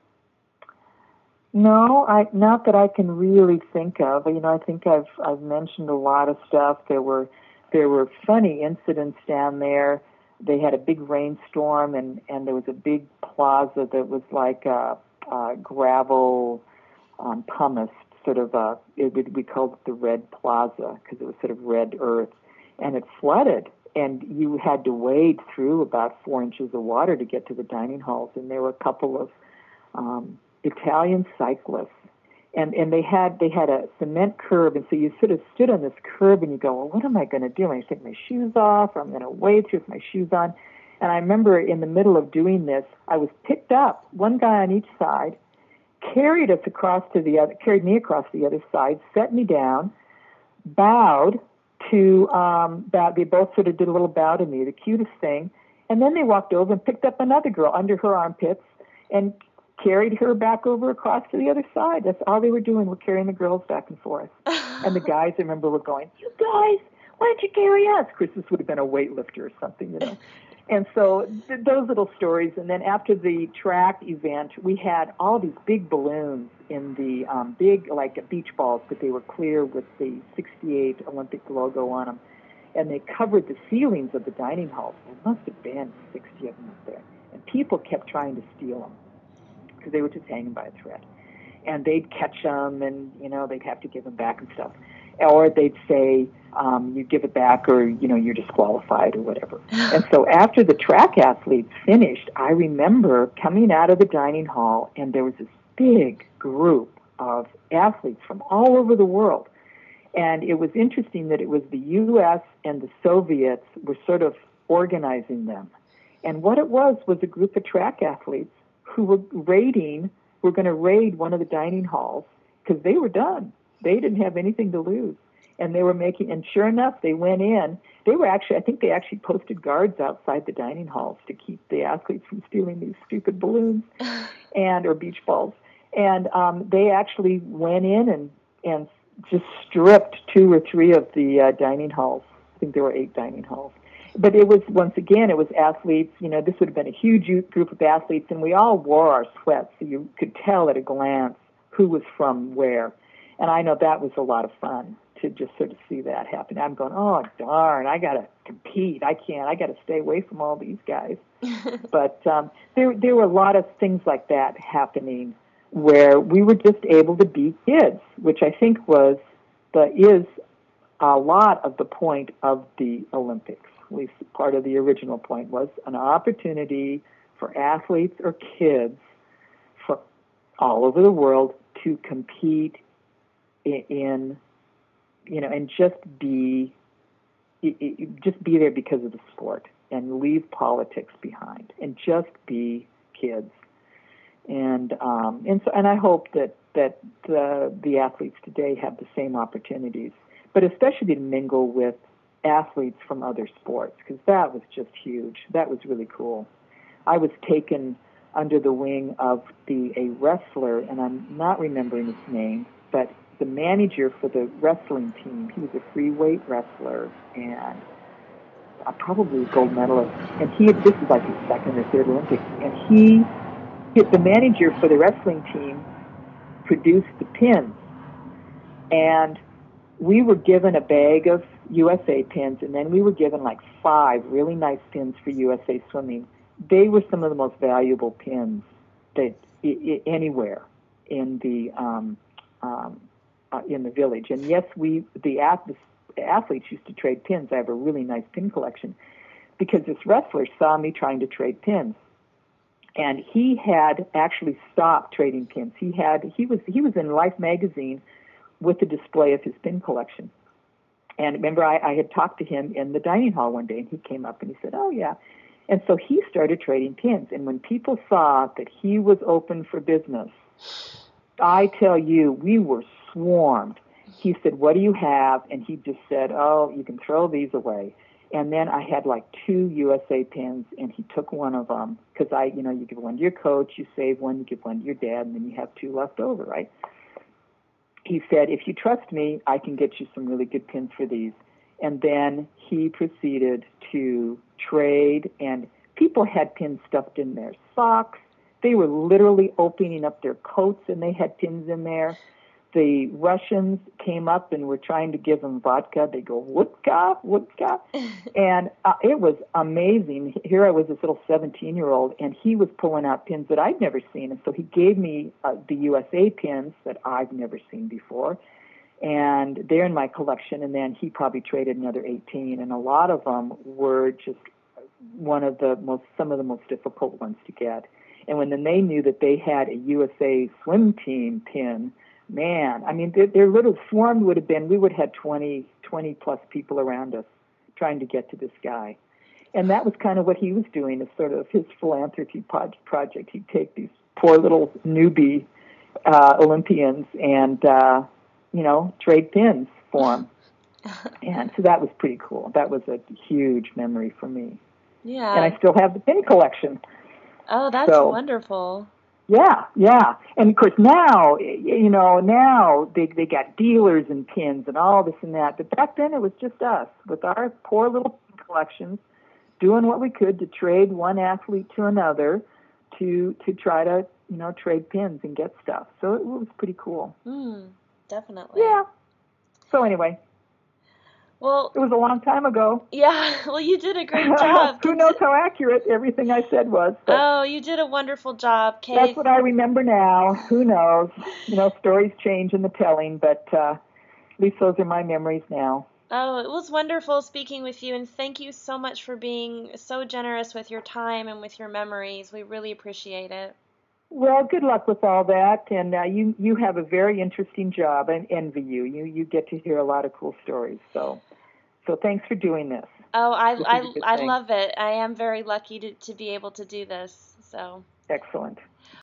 No, I not that I can really think of. You know, I think I've I've mentioned a lot of stuff. There were there were funny incidents down there. They had a big rainstorm, and, and there was a big plaza that was like a, a gravel um, pumice, sort of a, it, we called it the Red Plaza because it was sort of red earth, and it flooded, and you had to wade through about four inches of water to get to the dining halls, and there were a couple of um, Italian cyclists. And and they had they had a cement curb, and so you sort of stood on this curb, and you go, well, what am I going to do? Am I take my shoes off, or I'm going to wade through with my shoes on? And I remember in the middle of doing this, I was picked up, one guy on each side, carried us across to the other, carried me across the other side, set me down, bowed to, um, bow, they both sort of did a little bow to me, the cutest thing, and then they walked over and picked up another girl under her armpits and carried her back over across to the other side. That's all they were doing, were carrying the girls back and forth. And the guys, I remember, were going, you guys, why didn't you carry us? Of course, this would have been a weightlifter or something, you know. And so th- those little stories. And then after the track event, we had all these big balloons in the um, big, like beach balls, but they were clear with the sixty-eight Olympic logo on them. And they covered the ceilings of the dining halls. There must have been sixty of them up there. And people kept trying to steal them, because they were just hanging by a thread. And they'd catch them, and, you know, they'd have to give them back and stuff. Or they'd say, um, you give it back, or, you know, you're disqualified or whatever. And so after the track athletes finished, I remember coming out of the dining hall, and there was this big group of athletes from all over the world. And it was interesting that it was the U S and the Soviets were sort of organizing them. And what it was was a group of track athletes who were raiding, were going to raid one of the dining halls because they were done. They didn't have anything to lose. And they were making, and sure enough, they went in. They were actually, I think they actually posted guards outside the dining halls to keep the athletes from stealing these stupid balloons and, or beach balls. And um, they actually went in and, and just stripped two or three of the uh, dining halls. I think there were eight dining halls. but it was, once again, it was athletes. You know, this would have been a huge group of athletes, and we all wore our sweats, so you could tell at a glance who was from where. And I know that was a lot of fun to just sort of see that happen. I'm going, oh, darn, I got to compete. I can't. I got to stay away from all these guys. But um, there, there were a lot of things like that happening where we were just able to be kids, which I think was the is a lot of the point of the Olympics. At least part of the original point was an opportunity for athletes or kids from all over the world to compete in, in you know, and just be just be there because of the sport and leave politics behind and just be kids. And um, and so and I hope that that the the athletes today have the same opportunities, but especially to mingle with athletes from other sports, because that was just huge. That was really cool. I was taken under the wing of the a wrestler, and I'm not remembering his name, but the manager for the wrestling team. He was a free weight wrestler and uh, probably a gold medalist. And he had, this is like his second or third Olympics, and he, he the manager for the wrestling team produced the pins, and we were given a bag of U S A pins, and then we were given like five really nice pins for U S A Swimming. They were some of the most valuable pins that I, I, anywhere in the um, um, uh, in the village. And yes, we the, the athletes used to trade pins. I have a really nice pin collection because this wrestler saw me trying to trade pins, and he had actually stopped trading pins. He had he was he was in Life magazine with a display of his pin collection. And remember, I, I had talked to him in the dining hall one day, and he came up and he said, oh, yeah. And so he started trading pins. And when people saw that he was open for business, I tell you, we were swarmed. He said, what do you have? And he just said, oh, you can throw these away. And then I had like two U S A pins, and he took one of them because I, you know, you give one to your coach, you save one, you give one to your dad, and then you have two left over, right? He said, if you trust me, I can get you some really good pins for these. And then he proceeded to trade, and people had pins stuffed in their socks. They were literally opening up their coats, and they had pins in there. The Russians came up and were trying to give them vodka. They go, vodka, vodka. And uh, it was amazing. Here I was, this little seventeen-year-old, and he was pulling out pins that I'd never seen. And so he gave me uh, the U S A pins that I've never seen before. And they're in my collection. And then he probably traded another eighteen. And a lot of them were just one of the most, some of the most difficult ones to get. And when then they knew that they had a U S A swim team pin, man, I mean, their, their little swarm would have been, we would have had twenty, twenty plus people around us trying to get to this guy. And that was kind of what he was doing as sort of his philanthropy project. He'd take these poor little newbie uh, Olympians and, uh, you know, trade pins for them. And so that was pretty cool. That was a huge memory for me. Yeah. And I still have the pin collection. Oh, that's so wonderful. Yeah, yeah. And, of course, now, you know, now they they got dealers and pins and all this and that. But back then it was just us with our poor little collections doing what we could to trade one athlete to another to to try to, you know, trade pins and get stuff. So it was pretty cool. Mm, definitely. Yeah. So anyway. Well, it was a long time ago. Yeah, well, you did a great job. Who knows how accurate everything I said was. But oh, you did a wonderful job, Kay. That's what I remember now. Who knows? You know, stories change in the telling, but uh, at least those are my memories now. Oh, it was wonderful speaking with you, and thank you so much for being so generous with your time and with your memories. We really appreciate it. Well, good luck with all that, and uh, you you have a very interesting job. I envy you. You you get to hear a lot of cool stories. So, so thanks for doing this. Oh, I this I I love it. I am very lucky to to be able to do this. So excellent.